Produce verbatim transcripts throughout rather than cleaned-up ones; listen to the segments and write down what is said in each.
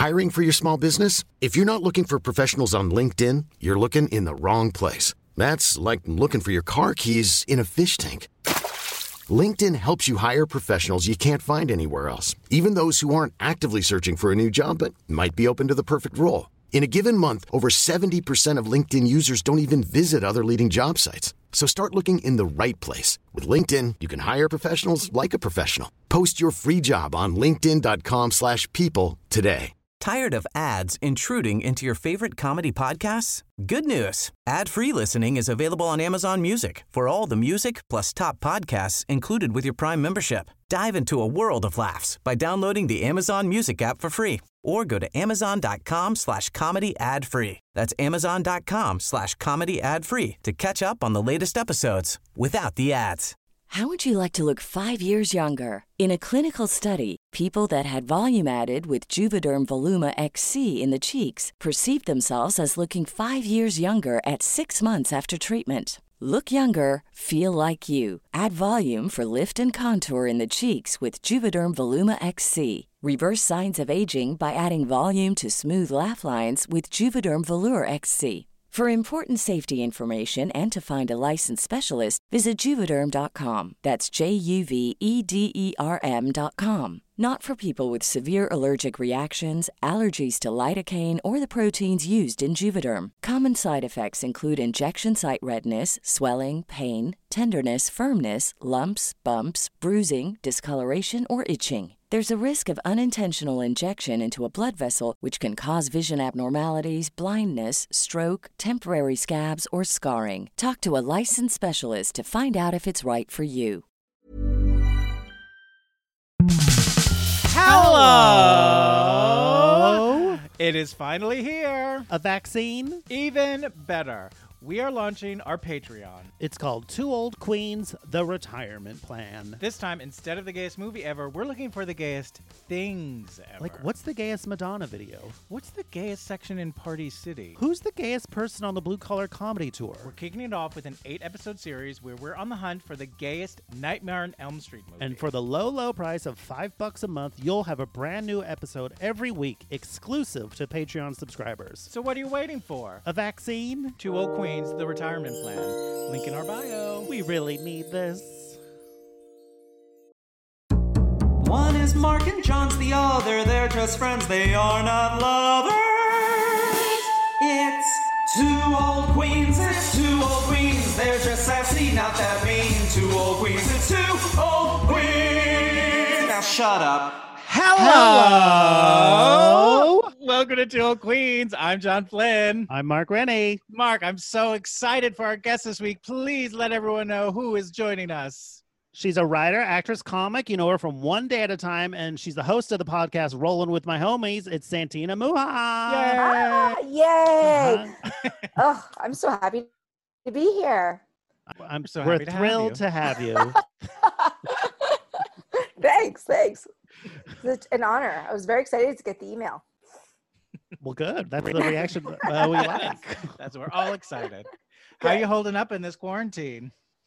Hiring for your small business? If you're not looking for professionals on LinkedIn, you're looking in the wrong place. That's like looking for your car keys in a fish tank. LinkedIn helps you hire professionals you can't find anywhere else, even those who aren't actively searching for a new job but might be open to the perfect role. In a given month, over seventy percent of LinkedIn users don't even visit other leading job sites. So start looking in the right place. With LinkedIn, you can hire professionals like a professional. Post your free job on linkedin dot com slash people today. Tired of ads intruding into your favorite comedy podcasts? Good news. Ad-free listening is available on Amazon Music for all the music plus top podcasts included with your Prime membership. Dive into a world of laughs by downloading the Amazon Music app for free or go to amazon.com slash comedy ad free. That's amazon.com slash comedy ad free to catch up on the latest episodes without the ads. How would you like to look five years younger? In a clinical study, people that had volume added with Juvederm Voluma X C in the cheeks perceived themselves as looking five years younger at six months after treatment. Look younger, feel like you. Add volume for lift and contour in the cheeks with Juvederm Voluma X C. Reverse signs of aging by adding volume to smooth laugh lines with Juvederm Volure X C. For important safety information and to find a licensed specialist, visit Juvederm dot com. That's J U V E D E R M dot com. Not for people with severe allergic reactions, allergies to lidocaine, or the proteins used in Juvederm. Common side effects include injection site redness, swelling, pain, tenderness, firmness, lumps, bumps, bruising, discoloration, or itching. There's a risk of unintentional injection into a blood vessel, which can cause vision abnormalities, blindness, stroke, temporary scabs, or scarring. Talk to a licensed specialist to find out if it's right for you. Hello! It is finally here. A vaccine? Even better. We are launching our Patreon. It's called Two Old Queens, The Retirement Plan. This time, instead of the gayest movie ever, we're looking for the gayest things ever. Like, what's the gayest Madonna video? What's the gayest section in Party City? Who's the gayest person on the Blue Collar Comedy Tour? We're kicking it off with an eight-episode series where we're on the hunt for the gayest Nightmare on Elm Street movie. And for the low, low price of five bucks a month, you'll have a brand new episode every week, exclusive to Patreon subscribers. So what are you waiting for? A vaccine? Two Old Queens, The Retirement Plan. Link in our bio. We really need this. One is Mark and John's the other. They're just friends, they are not lovers. It's two old queens, it's two old queens. They're just sassy, not that mean. Two old queens, it's two old queens. Now shut up. Hello! Welcome to Two Old Queens. I'm John Flynn. I'm Mark Rennie. Mark, I'm so excited for our guest this week. Please let everyone know who is joining us. She's a writer, actress, comic. You know her from One Day at a Time, and she's the host of the podcast Rolling with My Homies. It's Santina Muha. Ah, yay! Uh-huh. Oh, I'm so happy to be here. I'm so We're happy to thrilled have you. to have you. Thanks, thanks. It's an honor. I was very excited to get the email. Well, good. That's the reaction uh, we like. That's we're all excited. How are you holding up in this quarantine?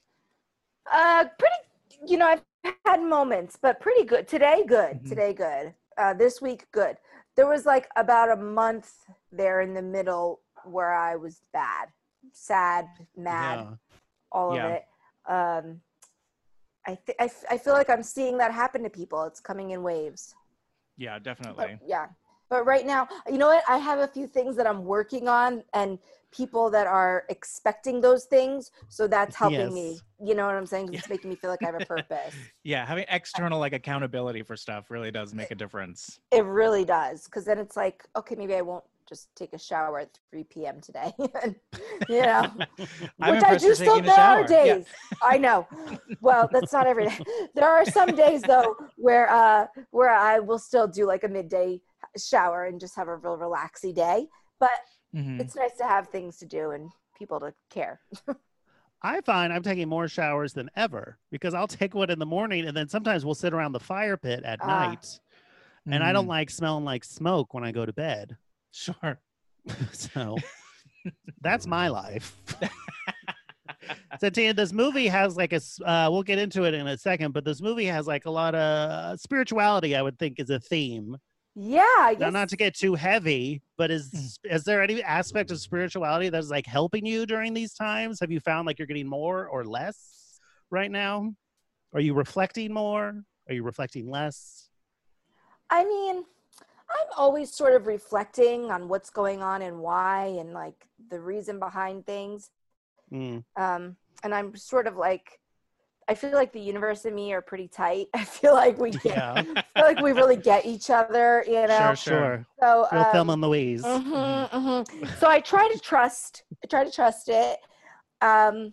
Uh, pretty. You know, I've had moments, but pretty good. Today, good. Mm-hmm. Today, good. Uh, this week, good. There was like about a month there in the middle where I was bad, sad, mad, Yeah. all Yeah. of it. Um, I, th- I, f- I feel like I'm seeing that happen to people. It's coming in waves. Yeah, definitely. But, yeah. But right now, you know what? I have a few things that I'm working on and people that are expecting those things. So that's helping Yes. me. You know what I'm saying? It's making me feel like I have a purpose. Yeah, having external like accountability for stuff really does make a difference. It really does. Because then it's like, okay, maybe I won't just take a shower at three p.m. today. You know, I'm which I impressed do you're still. taking a There are shower. Yeah. days. I know. Well, that's not every day. There are some days though where uh where I will still do like a midday shower and just have a real relaxy day. But Mhm. it's nice to have things to do and people to care. I find I'm taking more showers than ever because I'll take one in the morning and then sometimes we'll sit around the fire pit at Ah. night. And I don't Mm, like smelling like smoke when I go to bed. Sure. So that's my life. So Tia, this movie has like a, s- uh, we'll get into it in a second, but this movie has like a lot of spirituality, I would think, is a theme. Yeah, I Now, guess. not to get too heavy, but Hmm. is is there any aspect of spirituality that's like helping you during these times? Have you found like you're getting more or less right now? Are you reflecting more? Are you reflecting less? I mean, I'm always sort of reflecting on what's going on and why and like the reason behind things. Mm. Um, and I'm sort of like, I feel like the universe and me are pretty tight. I feel like we get, Yeah. I feel like we really get each other, you know? Sure, sure. Sure. So, Real Thelma um, and Louise. mhm, mhm. So I try to trust, I try to trust it. Um,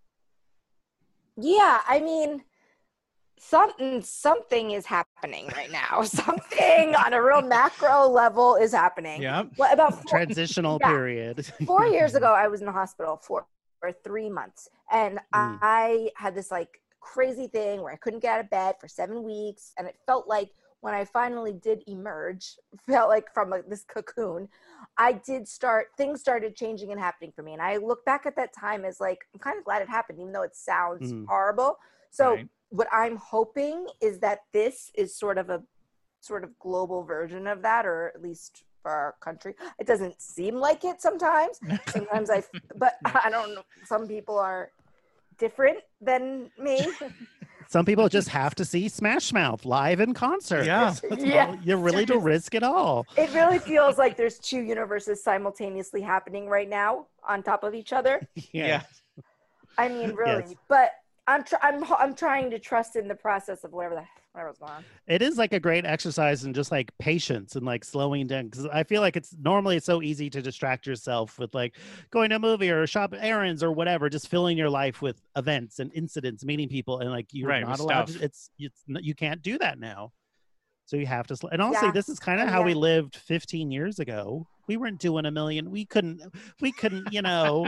yeah, I mean, something, something is happening right now. Something on a real macro level is happening. Yep. Well, about four, Transitional Yeah. period. four years ago, I was in the hospital for, for three months. And Mm. I had this like crazy thing where I couldn't get out of bed for seven weeks. And it felt like when I finally did emerge, felt like from like this cocoon, I did start, things started changing and happening for me. And I look back at that time as like, I'm kind of glad it happened, even though it sounds Mm. horrible. So Right. what I'm hoping is that this is sort of a sort of global version of that, or at least for our country. It doesn't seem like it sometimes. Sometimes I, but I don't know. Some people are different than me. Some people just have to see Smash Mouth live in concert. Yeah. That's Yeah, all. You're willing to risk it all. It really feels like there's two universes simultaneously happening right now on top of each other. Yeah. I mean, really. Yes. But I'm tr- I'm I'm trying to trust in the process of whatever the whatever's going on. It is like a great exercise in just like patience and like slowing down, because I feel like it's normally it's so easy to distract yourself with like going to a movie or shop errands or whatever, just filling your life with events and incidents, meeting people, and like you're Right, not with allowed stuff. to, it's it's n- you can't do that now. So you have to sl- and honestly Yeah. this is kind of Oh, how we yeah. lived fifteen years ago. We weren't doing a million, we couldn't we couldn't you know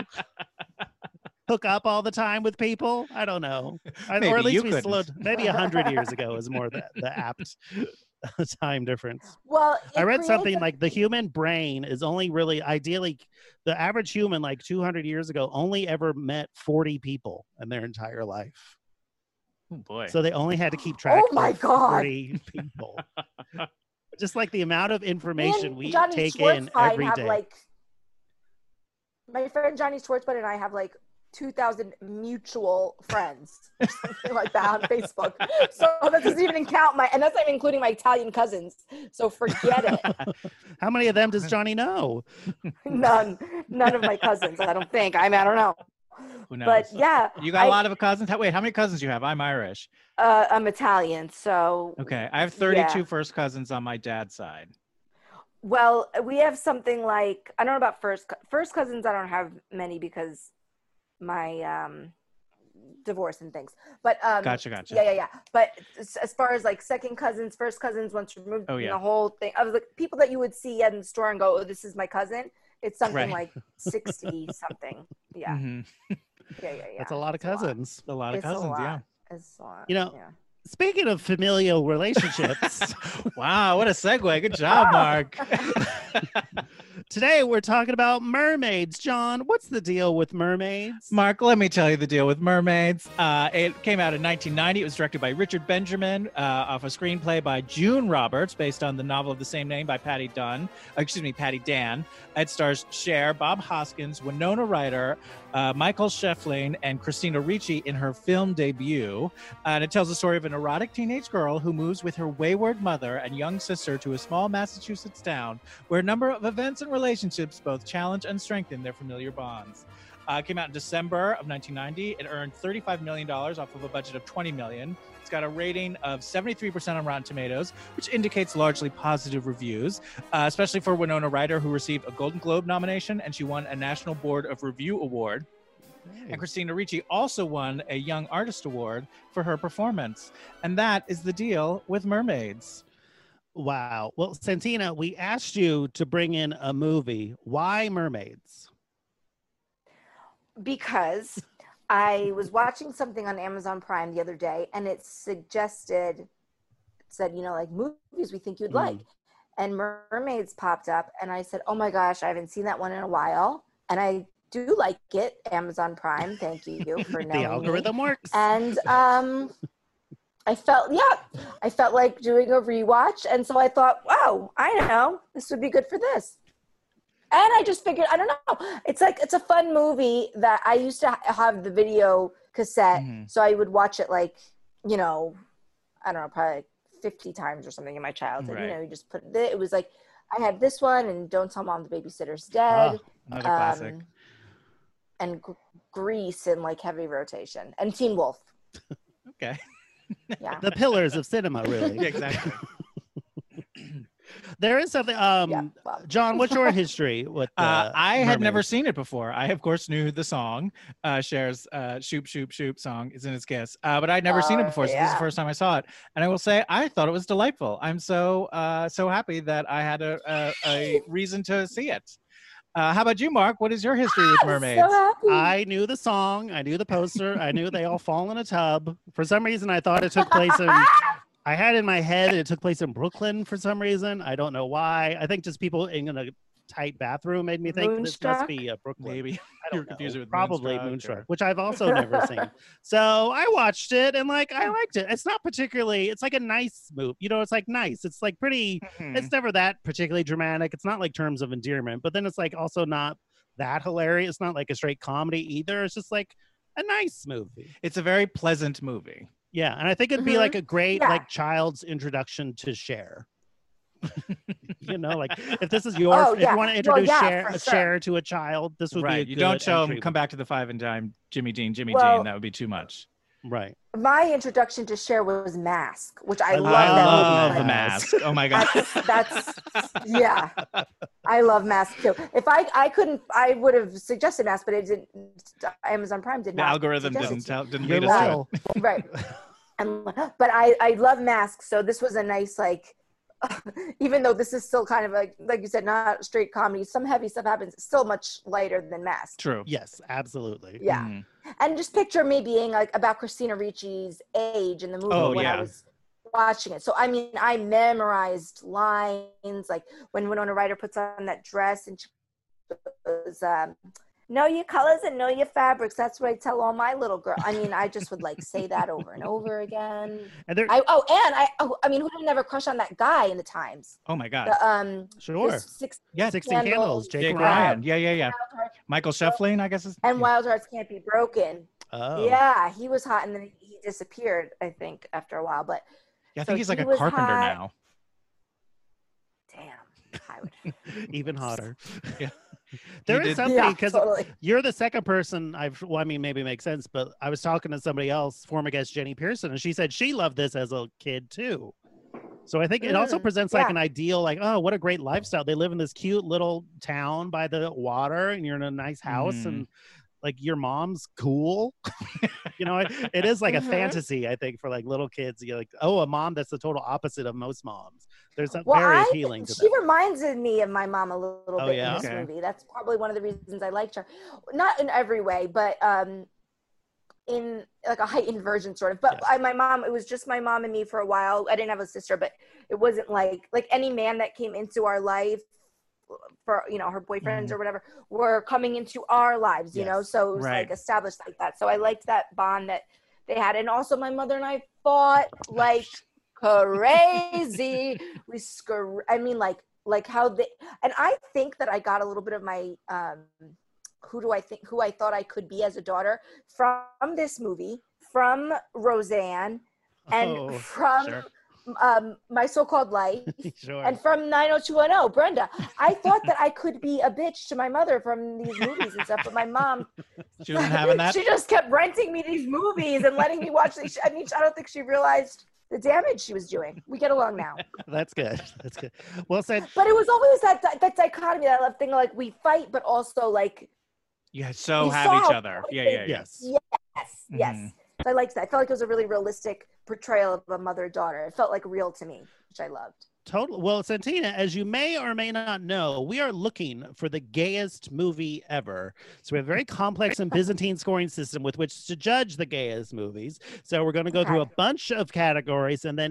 hook up all the time with people. I don't know. I- or Maybe at least you we couldn't. slowed. Maybe a hundred years ago is more the, the apt time difference. Well, I it read creates something a- like the human brain is only really ideally the average human like two hundred years ago only ever met forty people in their entire life. Oh boy. So they only had to keep track Oh my of God. forty people. Just like the amount of Me information and we Johnny take in Schwartzbein every have day. like my friend Johnny Schwartzbein and I have like two thousand mutual friends or something like that on Facebook. So that doesn't even count my, and that's not even including my Italian cousins. So forget it. How many of them does Johnny know? None, none of my cousins. I don't think. I mean, I don't know. Who knows? But yeah, You got a I- lot of cousins? How, wait, how many cousins do you have? I'm Irish. uh, I'm Italian. So Okay. I have thirty-two Yeah. first cousins on my dad's side. well, we have something like, I don't know about first cou- first cousins. I don't have many because my um divorce and things. But um Gotcha, gotcha. yeah, yeah, yeah. But as, as far as like second cousins, first cousins, once removed, Oh, and yeah. the whole thing, I was like people that you would see in the store and go, "Oh, this is my cousin." It's something Right. like sixty something. Yeah, Mhm. yeah, yeah, yeah. That's a lot of It's a lot. cousins. A lot of It's a cousins, lot. yeah. It's a lot. You know, yeah. Speaking of familial relationships, Wow, what a segue. Good job, Mark. today we're talking about mermaids. John, what's the deal with mermaids? Mark, let me tell you the deal with mermaids. Uh, it came out in nineteen ninety. It was directed by Richard Benjamin uh, off a screenplay by June Roberts, based on the novel of the same name by Patty Dunn. Uh, excuse me, Patty Dan. It stars Cher, Bob Hoskins, Winona Ryder, uh, Michael Scheffling, and Christina Ricci in her film debut. And it tells the story of an erotic teenage girl who moves with her wayward mother and young sister to a small Massachusetts town where a number of events and relationships both challenge and strengthen their familiar bonds. Uh, it came out in December of nineteen ninety. It earned thirty-five million dollars off of a budget of twenty million dollars. It's got a rating of seventy-three percent on Rotten Tomatoes, which indicates largely positive reviews, uh, especially for Winona Ryder, who received a Golden Globe nomination, and she won a National Board of Review Award. And Christina Ricci also won a Young Artist Award for her performance. And that is the deal with mermaids. Wow. Well, Santina, we asked you to bring in a movie. Why mermaids? Because I was watching something on Amazon Prime the other day, and it suggested, it said, you know, like movies we think you'd Mm. like. And Mermaids popped up, and I said, oh my gosh, I haven't seen that one in a while. And I do like it, Amazon Prime. Thank you for knowing The algorithm me. works. And um, I felt, yeah, I felt like doing a rewatch. And so I thought, wow, I know, this would be good for this. And I just figured, I don't know. It's like, it's a fun movie that I used to have the video cassette. Mm-hmm. So I would watch it like, you know, I don't know, probably like fifty times or something in my childhood. Right. You know, you just put it, it was like, I had this one and Don't Tell Mom the Babysitter's Dead. Oh, another um, classic. And G- Grease in like heavy rotation. And Teen Wolf. Okay. Yeah. The pillars of cinema, really. Yeah, exactly. There is something. Um, yeah, well. John, what's your history with? Uh, uh, I mermaids? had never seen it before. I, of course, knew the song. Uh, Cher's uh, "Shoop Shoop Shoop" song is in its Kiss, uh, but I'd never uh, seen it before. So yeah. this is the first time I saw it, and I will say I thought it was delightful. I'm so uh, so happy that I had a, a, a reason to see it. Uh, how about you, Mark? What is your history with mermaids? So happy. I knew the song. I knew the poster. I knew they all fall in a tub. For some reason, I thought it took place in. I had in my head it took place in Brooklyn for some reason. I don't know why. I think just people in a tight bathroom made me think Moonstruck? this must be a Brooklyn. Maybe. I don't You're know. with Probably Moonstruck, Moonstruck, or... which I've also never seen. So I watched it and like I liked it. It's not particularly. It's like a nice movie. You know, it's like nice. It's like pretty. Mm-hmm. It's never that particularly dramatic. It's not like Terms of Endearment, but then it's like also not that hilarious. It's not like a straight comedy either. It's just like a nice movie. It's a very pleasant movie. Yeah, and I think it'd be mm-hmm. like a great yeah. like child's introduction to Cher. You know, like if this is yours, oh, if yeah. you want to introduce well, yeah, Cher, sure. Cher to a child, this would right. be a you good don't show entry. them Come Back to the Five and Dime, Jimmy Dean, Jimmy well, Dean. That would be too much. Right. My introduction to Cher was Mask, which I, I love. I that love movie. the Mask. Oh my god. That's, that's yeah. I love Mask too. If I I couldn't, I would have suggested Mask, but it didn't. Amazon Prime did the not. The algorithm didn't it. tell, didn't You're lead us to loyal. it. Right. And, but I I love Mask, so this was a nice like. Even though this is still kind of like, like you said, not straight comedy, some heavy stuff happens. It's still much lighter than Mask. True. Yes, absolutely. Yeah. Mm. And just picture me being like about Christina Ricci's age in the movie Oh, when yeah. I was watching it. So, I mean, I memorized lines, like when Winona Ryder puts on that dress and she goes, um, know your colors and know your fabrics. That's what I tell all my little girls. I mean, I just would like say that over and over again. And there, I, oh, and I, oh, I mean, who didn't have a crush on that guy in the Times? Oh my god. The, um, sure. the six, Yeah, sixteen Candles, Jake, Jake Ryan. Ryan. Yeah, yeah, yeah. Michael Shefflin, I guess. Is, and yeah. Wild Hearts Can't Be Broken. Oh. Yeah, he was hot, and then he disappeared, I think, after a while. But Yeah, I so think he's like he a was carpenter hot. now. Damn, I would. Even hotter. Yeah. There He is did- something Yeah, because totally. you're the second person I've, well, I mean, maybe it makes sense, but I was talking to somebody else, former guest Jenny Pearson, and she said she loved this as a kid too. So I think it also Mm, presents like yeah. an ideal, like, oh, what a great lifestyle. They live in this cute little town by the water and you're in a nice house Mhm. and like your mom's cool. You know, it, it is like Mhm. a fantasy, I think, for like little kids. You're like, oh, a mom that's the total opposite of most moms. There's something Well, very I, appealing to she that. reminded me of my mom a little Oh, bit yeah? in this Okay. movie. That's probably one of the reasons I liked her. Not in every way, but um, in like a heightened version, sort of. But Yes. I, my mom, it was just my mom and me for a while. I didn't have a sister, but it wasn't like like any man that came into our life for, you know, her boyfriends or whatever were coming into our lives, you know, Yes. so it was Right. like established like that. So I liked that bond that they had. And also my mother and I fought like crazy. We scr- I mean, like, like how they, and I think that I got a little bit of my, um, who do I think, who I thought I could be as a daughter from this movie, from Roseanne, and Oh, from sure. um, My So-Called Life, Sure. and from nine oh two one oh, Brenda. I thought that I could be a bitch to my mother from these movies and stuff, but my mom, She wasn't having that. she just kept renting me these movies and letting me watch these. I mean, I don't think she realized the damage she was doing. We get along now. That's good. That's good. Well said. But it was always that that, that dichotomy, that love thing, like we fight, but also like, You so You have saw each how other. Yeah, yeah, yeah. Yes. yes, yes. Mhm. So I liked that. I felt like it was a really realistic portrayal of a mother-daughter. It felt like real to me, which I loved. Total. Well, Santina, as you may or may not know, we are looking for the gayest movie ever. So we have a very complex and Byzantine scoring system with which to judge the gayest movies. So we're going to go through a Okay. bunch of categories, and then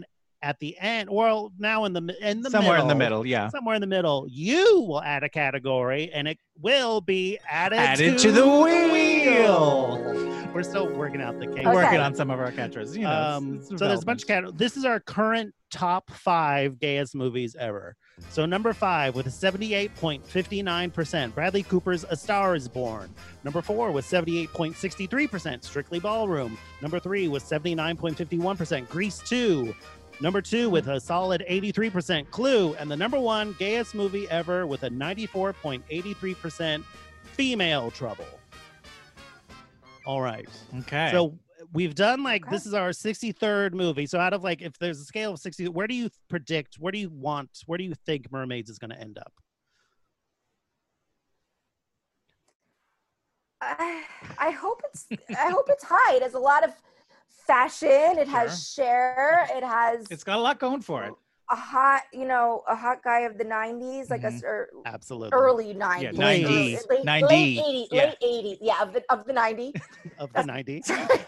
at the end, well, now in the in the somewhere middle, in the middle, yeah, somewhere in the middle, you will add a category, and it will be added, added to, to the the wheel. wheel. We're still working out the case. We're working Okay. on some of our catchers. You know, Um, it's- it's so there's a bunch of development. cat. This is our current top five gayest movies ever. So number five with a seventy-eight point five nine percent, Bradley Cooper's A Star Is Born. Number four with seventy-eight point six three percent, Strictly Ballroom. Number three with seventy-nine point five one percent, Grease two. Number two with a solid eighty-three percent, Clue. And the number one gayest movie ever with a ninety-four point eight three percent, Female Trouble. All right. Okay. So we've done like, Okay. this is our sixty-third movie. So out of like, if there's a scale of sixty, where do you predict, where do you want, where do you think Mermaids is going to end up? I, I hope it's I hope it's high. It has a lot of fashion. It has Cher. It has it's got a lot going for it. a hot, you know, a hot guy of the nineties, like Mhm. a or Absolutely. early nineties, nineties, Early- late, ninety, late eighties, yeah. late eighties, yeah, of the of the nineties. Of the nineties.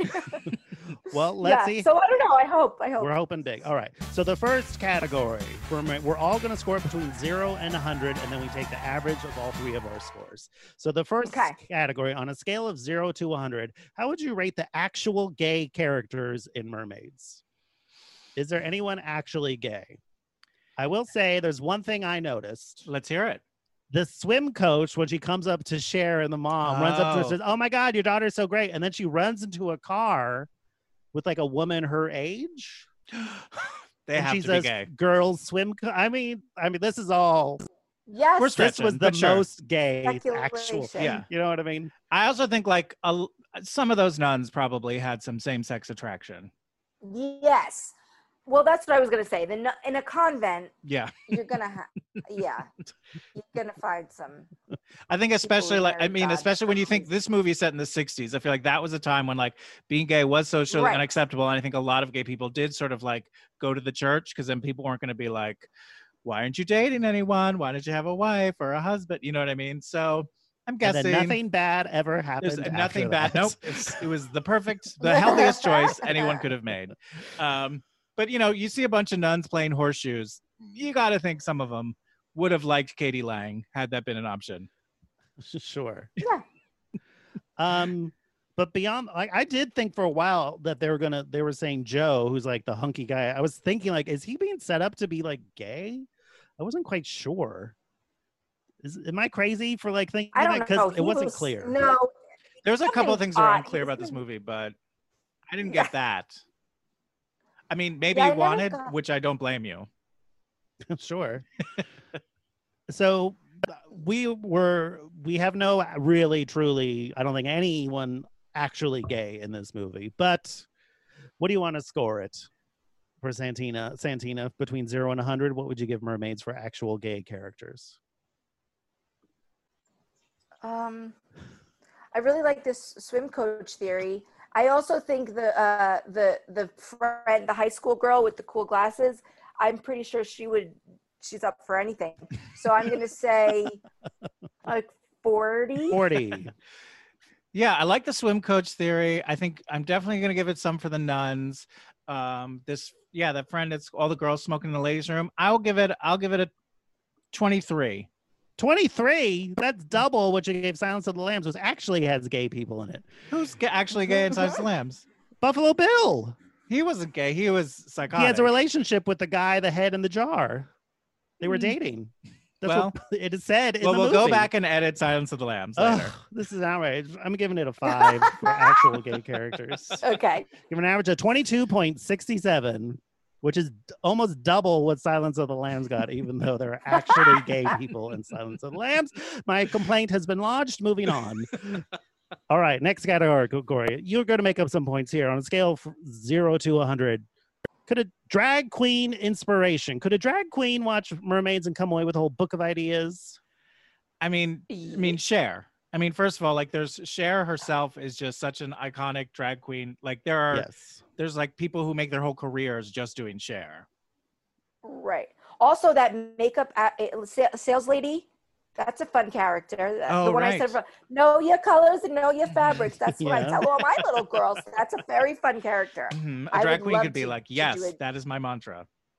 Well, let's yeah, see. so I don't know. I hope. I hope. We're hoping big. All right. So the first category, for Mer- we're all going to score between zero and one hundred, and then we take the average of all three of our scores. So the first Okay. category, on a scale of zero to one hundred, how would you rate the actual gay characters in Mermaids? Is there anyone actually gay? I will say there's one thing I noticed. Let's hear it. The swim coach, when she comes up to Cher and the mom, runs up to her and Oh. says, "Oh my God, your daughter's so great." And then she runs into a car with like a woman her age. They and have she to says, be gay. "Girls swim." Co-. I mean, I mean, this is all. Yes. We're This stretching, was the but sure. most gay actual. Speculation. Yeah. You know what I mean? I also think like a, some of those nuns probably had some same-sex attraction. Yes. Well, that's what I was gonna say. The nu- in a convent, Yeah. you're gonna have, yeah, you're gonna find some. I think especially like I married mean, God. especially when you think this movie is set in the sixties, I feel like that was a time when like being gay was socially Right. unacceptable. And I think a lot of gay people did sort of like go to the church because then people weren't going to be like, why aren't you dating anyone? Why don't you have a wife or a husband? You know what I mean? So I'm And guessing then nothing bad ever happened. there's after nothing bad. that. Nope. It's, it was the perfect, the healthiest choice anyone could have made. Um, but you know, you see a bunch of nuns playing horseshoes. You got to think some of them would have liked Katie Lang had that been an option. Sure. Yeah. Um, but beyond, like, I did think for a while that they were gonna, they were saying Joe, who's like the hunky guy. I was thinking, like, is he being set up to be like gay? I wasn't quite sure. Is am I crazy for like thinking I that? don't know. Because it He wasn't was- clear. No. There's a couple of Something things that are odd. unclear about this Isn't- movie, but I didn't get that. I mean, maybe Yeah, I you never wanted, got- which I don't blame you. Sure. So we were, we have no really, truly, I don't think anyone actually gay in this movie. But what do you want to score it for Santina? Santina, between zero and one hundred, what would you give Mermaids for actual gay characters? Um, I really like this swim coach theory. I also think the uh, the the friend, the high school girl with the cool glasses. I'm pretty sure she would. She's up for anything. So I'm gonna say like forty. forty. Yeah, I like the swim coach theory. I think I'm definitely going to give it some for the nuns. Um, this, yeah, that friend, it's all the girls smoking in the ladies' room. I'll give it, I'll give it a twenty-three. twenty-three? That's double what you gave Silence of the Lambs, which actually has gay people in it. Who's ga- actually gay inside the Lambs? Buffalo Bill. He wasn't gay. He was psychotic. He has a relationship with the guy, the head in the jar. They were Hmm. dating. That's Well- what it is said in Well, the we'll go movie. back and edit Silence of the Lambs Ugh, later. this is outrage. I'm giving it a five for actual gay characters. Okay. Give an average of twenty-two point six seven, which is d- almost double what Silence of the Lambs got, even though there are actually gay people in Silence of the Lambs. My complaint has been lodged. Moving on. All right, next category. You're going to make up some points here on a scale of zero to one hundred. Could a drag queen inspiration, could a drag queen watch Mermaids and come away with a whole book of ideas? I mean, I mean, Cher. I mean, first of all, like there's Cher herself is just such an iconic drag queen. Like there are, Yes. there's like people who make their whole careers just doing Cher. Right. Also, that makeup a- a- sa- sales lady. That's a fun character. That's Oh, the one right. I said, know your colors and know your fabrics. That's what I Yeah. tell all my little girls. That's a very fun character. Mhm. A I drag would queen love could be to- like, to do yes, it. that is my mantra.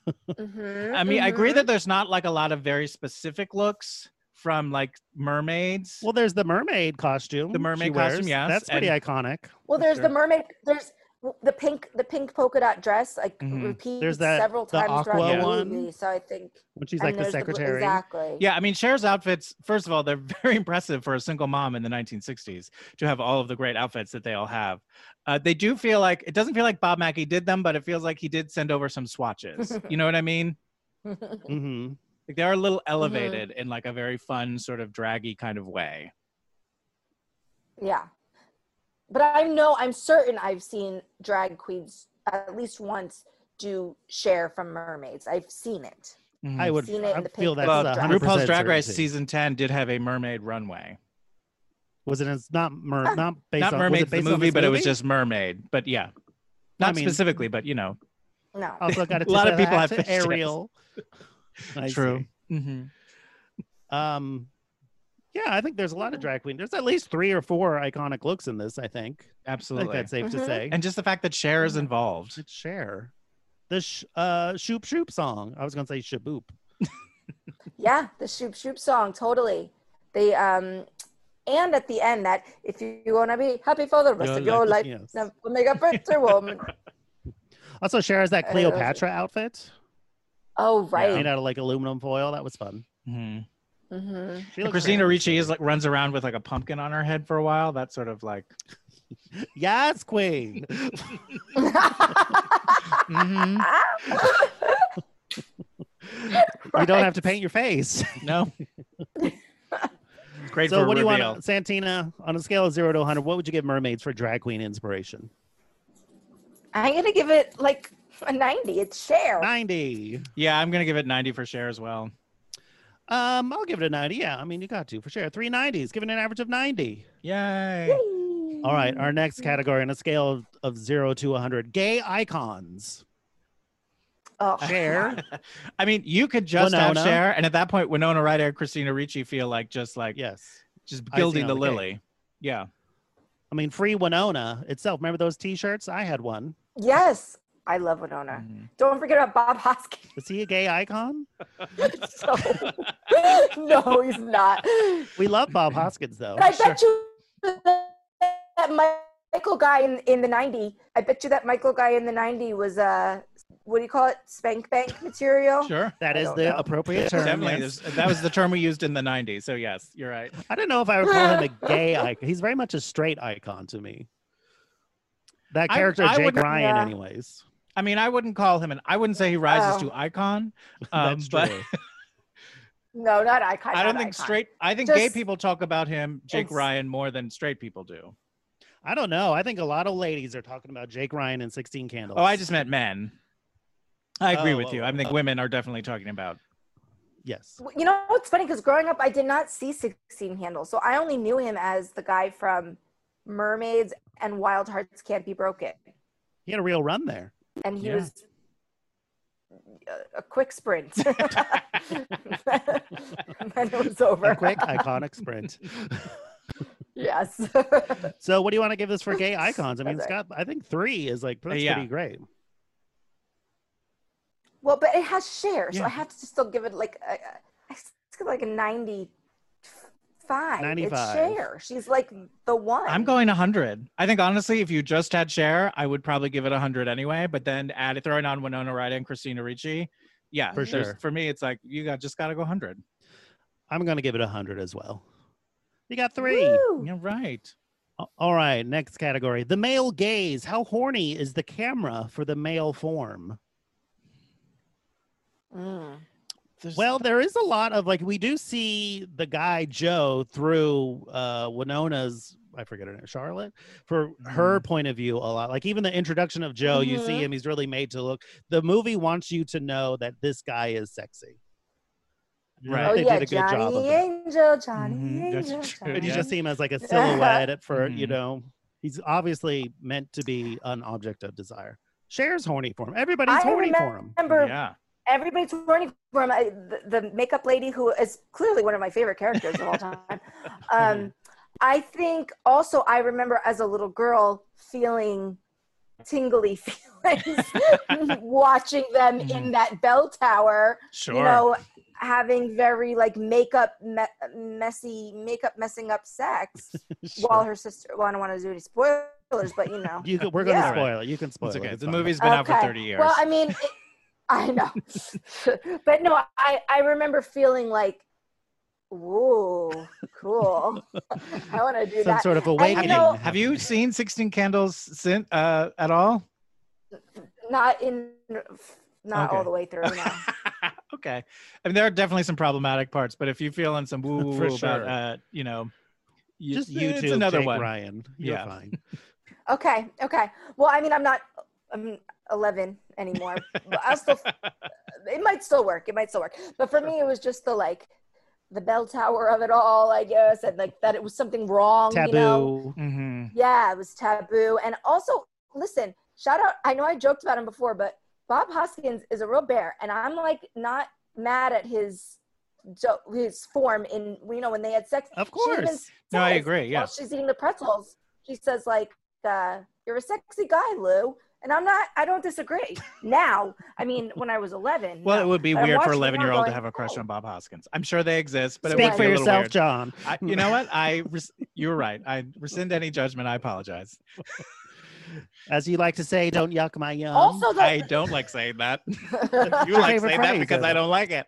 Mhm, I mean, I agree mhm. that there's not like a lot of very specific looks from like mermaids. Well, there's the mermaid costume. The mermaid she wears. costume, yes, That's pretty and- iconic. Well, there's Sure. the mermaid. There's the pink, the pink polka dot dress, like Mhm. repeats There's that- several the times throughout aqua the one. movie. So I think When she's and like the there's blue- secretary. exactly. Yeah, I mean, Cher's outfits, first of all, they're very impressive for a single mom in the nineteen sixties to have all of the great outfits that they all have. Uh, they do feel like, it doesn't feel like Bob Mackie did them, but it feels like he did send over some swatches. You know what I mean? Mm-hmm. Like they're a little elevated in like a very fun, sort of draggy kind of way. Yeah. But I know, I'm certain I've seen drag queens at least once do Cher from Mermaids. I've seen it. Mhm. I would Seen it in I the feel pink that's dress. a Well, hundred percent RuPaul's Drag Race certainty. season ten did have a mermaid runway. Was it? It's not mer, not based Not on Mermaids was it the based on movie, this but it was movie? just mermaid. But yeah, not I mean- specifically, but you know, No. Also got A lot of people have to fish tails. Ariel. I true. see. Mm-hmm. Um, yeah, I think there's a lot of drag queens. There's at least three or four iconic looks in this. I think. I Absolutely. think that's safe to Mhm. say. And just the fact that Cher is Yeah. involved. It's Cher. The sh- uh Shoop Shoop song. I was gonna say Shaboop. Yeah, the Shoop Shoop song, totally. They um and at the end that if you wanna be happy for the rest Your of your life, life, yes. now make a better woman. Also, Cher has that Uh, Cleopatra outfit Oh right. made out of like aluminum foil. That was fun. Mhm. Mm-hmm. She And looks Christina great. Ricci is like runs around with like a pumpkin on her head for a while. That's sort of like. Yes, queen. Mhm. You don't have to paint your face. No. Great So for what a do you reveal. want, Santina? On a scale of zero to one hundred, what would you give Mermaids for drag queen inspiration? I'm gonna give it like a ninety. It's Cher. ninety. Yeah, I'm gonna give it ninety for Cher as well. Um, I'll give it a ninety. Yeah, I mean, you got to for sure. Three nineties, giving an average of ninety. Yay. All right, our next category on a scale of, of zero to one hundred, gay icons. Oh, Cher. I mean, you could just have Winona. Cher, and at that point, Winona Ryder and Christina Ricci feel like just like Yes. just Icing gilding on the the cake. lily. Yeah. I mean, Free Winona itself. Remember those T-shirts? I had one. yes. I love Winona. Mhm. Don't forget about Bob Hoskins. Is he a gay icon? So, no, he's not. We love Bob Hoskins, though. But I bet you that Michael guy in, in the ninety, I bet you that Michael guy in the ninety was, uh, what do you call it? Spank bank material? Sure. That I is don't the know. appropriate term. Definitely. yes. There's- That was the term we used in the nineties. So yes, you're right. I don't know if I would call him a gay icon. He's very much a straight icon to me. That I- character, I Jake wouldn't- Ryan, Yeah. anyways. I mean, I wouldn't call him an. I wouldn't say he rises Oh. to icon. Um, That's but true. No, not icon. I don't not think icon. straight. I think gay Just- people talk about him, Jake It's- Ryan, more than straight people do. I don't know. I think a lot of ladies are talking about Jake Ryan and sixteen Candles. Oh, I just meant men. I agree Oh, with you. oh, I think oh. women are definitely talking about. Yes. You know what's funny? Because growing up, I did not see sixteen Candles. So I only knew him as the guy from Mermaids and Wild Hearts Can't Be Broken. He had a real run there. And he Yeah. was a, a quick sprint. and it was over. A quick, iconic sprint. Yes. So, what do you want to give this for gay icons? I mean, That's Scott, I think three is like that's yeah. pretty great. Well, but it has Cher, so Yeah. I have to still give it like a, I still give it like a ninety-five. It's ninety-five. Cher. She's like the one. I'm going one hundred. I think honestly, if you just had Cher, I would probably give it one hundred anyway. But then add throwing on Winona Ryder and Christina Ricci, yeah, For there's- sure. For me, it's like you got just got to go one hundred. I'm going to give it a hundred as well. You got three. Woo! Yeah, right. A- All right, next category: the male gaze. How horny is the camera for the male form? Mm. There's- Well, there is a lot of like we do see the guy Joe through uh Winona's I forget her name, Charlotte, for her point of view a lot. Like even the introduction of Joe, you see Mhm. him, he's really made to look. The movie wants you to know that this guy is sexy. And I Right. think Oh they yeah, did a good job of Johnny it. Angel, Johnny Mhm, that's Angel. true, And Johnny you yeah. just see him as like a silhouette for you Mhm. know, he's obviously meant to be an object of desire. Cher's horny for him. Everybody's I horny for him. remember Yeah. everybody's horny for him. I, the, the makeup lady, who is clearly one of my favorite characters of all time. Um, I think also I remember as a little girl feeling tingly feelings watching them Mhm. in that bell tower. Sure. You know, having very like makeup me- messy makeup messing up sex Sure. while her sister. Well, I don't want to do any spoilers, but you know. You could, we're going to Yeah. spoil it. You can spoil It's okay. it. It's The fine. movie's been out for Okay. thirty years. Well, I mean, it, I know, but no, I I remember feeling like, whoa, cool. I want to do Some that. sort of you awakening. know- Have you seen sixteen Candles sin- uh, at all? Not in, not Okay. all the way through. No. Okay. I mean, there are definitely some problematic parts, but if you're feeling some woo woo For about, sure. uh, you know, you, Just it's YouTube, another Jake one. Ryan. You're Yeah. fine. Okay. Okay. Well, I mean, I'm not. I'm eleven anymore. But I'll still. It might still work. It might still work. But for me, it was just the like, the bell tower of it all. I guess, and like that it was something wrong. Taboo. You know? Mm-hmm. Yeah, it was taboo. And also, listen, shout out. I know I joked about him before, but Bob Hoskins is a real bear, and I'm like not mad at his jo- his form in you know when they had sex. Of She even course. No, I says, agree, yeah. While she's eating the pretzels, she says like, uh, "You're a sexy guy, Lou." And I'm not. I don't disagree. Now, I mean, when I was eleven. Well, no. it would be But I'm weird for watching it eleven now year old to going, have a crush "Oh." on Bob Hoskins. I'm sure they exist, but it Speak would for be a little yourself, weird. John. I, you know what? I res- you're right. I rescind any judgment. I apologize. As you like to say, don't yuck my yum. Also, the, I don't like saying that. You your like favorite saying that phrase, because though? I don't like it.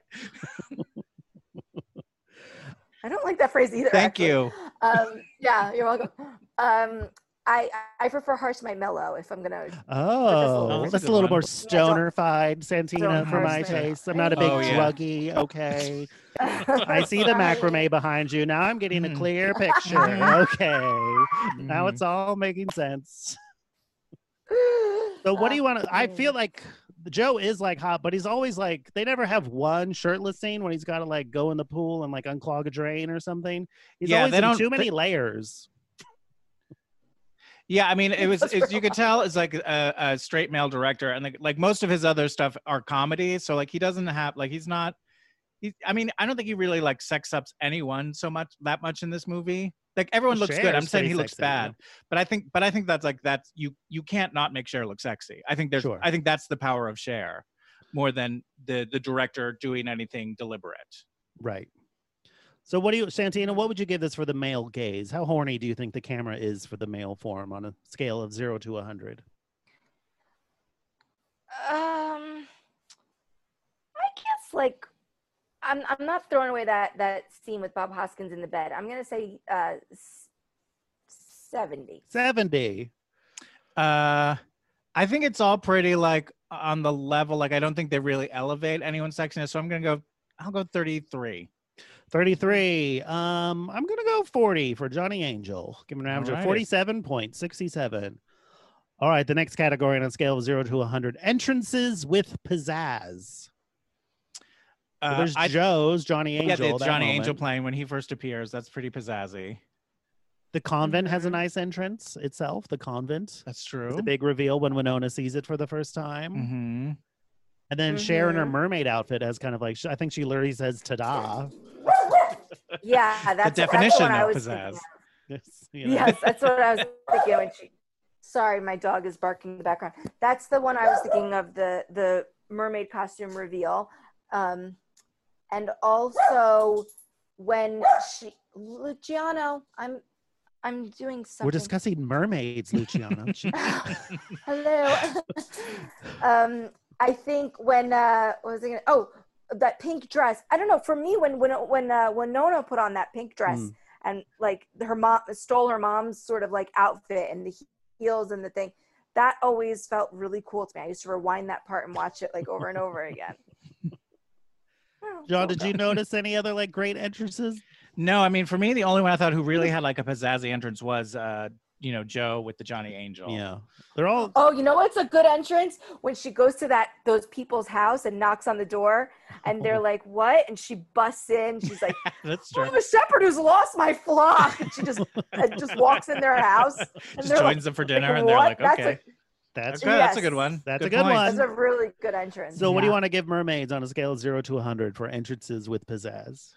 I don't like that phrase either. Thank actually. you. Um, yeah, you're welcome. Um, I I prefer harsh my mellow if I'm gonna. Oh, that's a that's a good little one. more stoner-fied Santina Don't for my hurt me. taste. I'm not a big Oh, yeah. druggy. Okay. I see the macrame behind you. Now I'm getting a Mhm. clear picture. Mhm. Okay. Now it's all making sense. So what do you want to? I feel like Joe is like hot, but he's always like they never have one shirtless scene when he's got to like go in the pool and like unclog a drain or something. He's Yeah, always they in don't- too many they- layers. Yeah, I mean, it was. That's It's, you could right. tell it's like a, a straight male director, and like, like most of his other stuff are comedies. So like he doesn't have like he's not. He, I mean, I don't think he really like sex ups anyone so much that much in this movie. Like everyone Well, looks good. I'm Cher's saying pretty he looks sexy, bad, yeah. but I think, but I think that's like that's you. You can't not make Cher look sexy. I think there's. Sure. I think that's the power of Cher, more than the the director doing anything deliberate. Right. So what do you, Santina, what would you give this for the male gaze? How horny do you think the camera is for the male form on a scale of zero to a hundred? Um, I guess like I'm I'm not throwing away that that scene with Bob Hoskins in the bed. I'm gonna say uh s- seventy. seventy. Uh, I think it's all pretty like on the level. Like I don't think they really elevate anyone's sexiness. So I'm gonna go. I'll go thirty-three. thirty-three. Um, I'm gonna go forty for Johnny Angel. Give him an average of Alrighty. forty-seven point six seven. All right, the next category on a scale of zero to a hundred: entrances with pizzazz. So Uh, there's I, Joe's Johnny Angel. yeah, it's that Johnny Angel moment. playing when he first appears. That's pretty pizzazzy. The convent has a Mhm. nice entrance itself. The convent. That's true. It's a big reveal when Winona sees it for the first time. Mm-hmm. And then Cher in her Mhm. mermaid outfit has kind of like, I think she literally says ta-da. Yeah, that's that's the definition one I of was pizzazz. thinking Yes, you of. know? Yes, that's what I was thinking when she. Sorry, my dog is barking in the background. That's the one I was thinking of, the the mermaid costume reveal, um, and also when she Luciano, I'm I'm doing something. We're discussing mermaids, Luciano. Jeez. Hello. um, I think when uh, what was I gonna? Oh, that pink dress. I don't know. For me, when when when uh, when Nona put on that pink dress Mm. and like her mom stole her mom's sort of like outfit and the heels and the thing, that always felt really cool to me. I used to rewind that part and watch it like over and over again. Oh, John, cool did you stuff. notice any other like great entrances? No, I mean, for me, the only one I thought who really had like a pizzazzy entrance was, uh, you know, Joe with the Johnny Angel. Yeah. They're all Oh, you know what's a good entrance? When she goes to that those people's house and knocks on the door, and they're like, "What?" And she busts in. She's like, That's true. "I'm a shepherd who's lost my flock." And she just and just walks in their house. And Just they're joins like, them for dinner, like, and they're "What?" like, That's okay. that's Okay, that's a Yes. good one. That's a good point. one. That's a really good entrance. So what do you Yeah. want to give mermaids on a scale of zero to a hundred for entrances with pizzazz?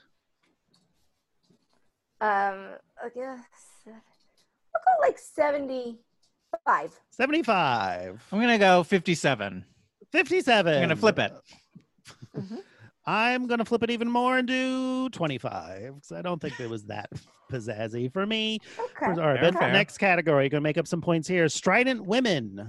Um, I guess I'll go like seventy-five. seventy-five. seventy-five. I'm gonna go fifty-seven. fifty-seven. I'm gonna flip it. Mm-hmm. I'm gonna flip it even more and do twenty-five because I don't think it was that pizzazzy for me. Okay. All right, Fair, but fair. next category, gonna make up some points here. Strident women.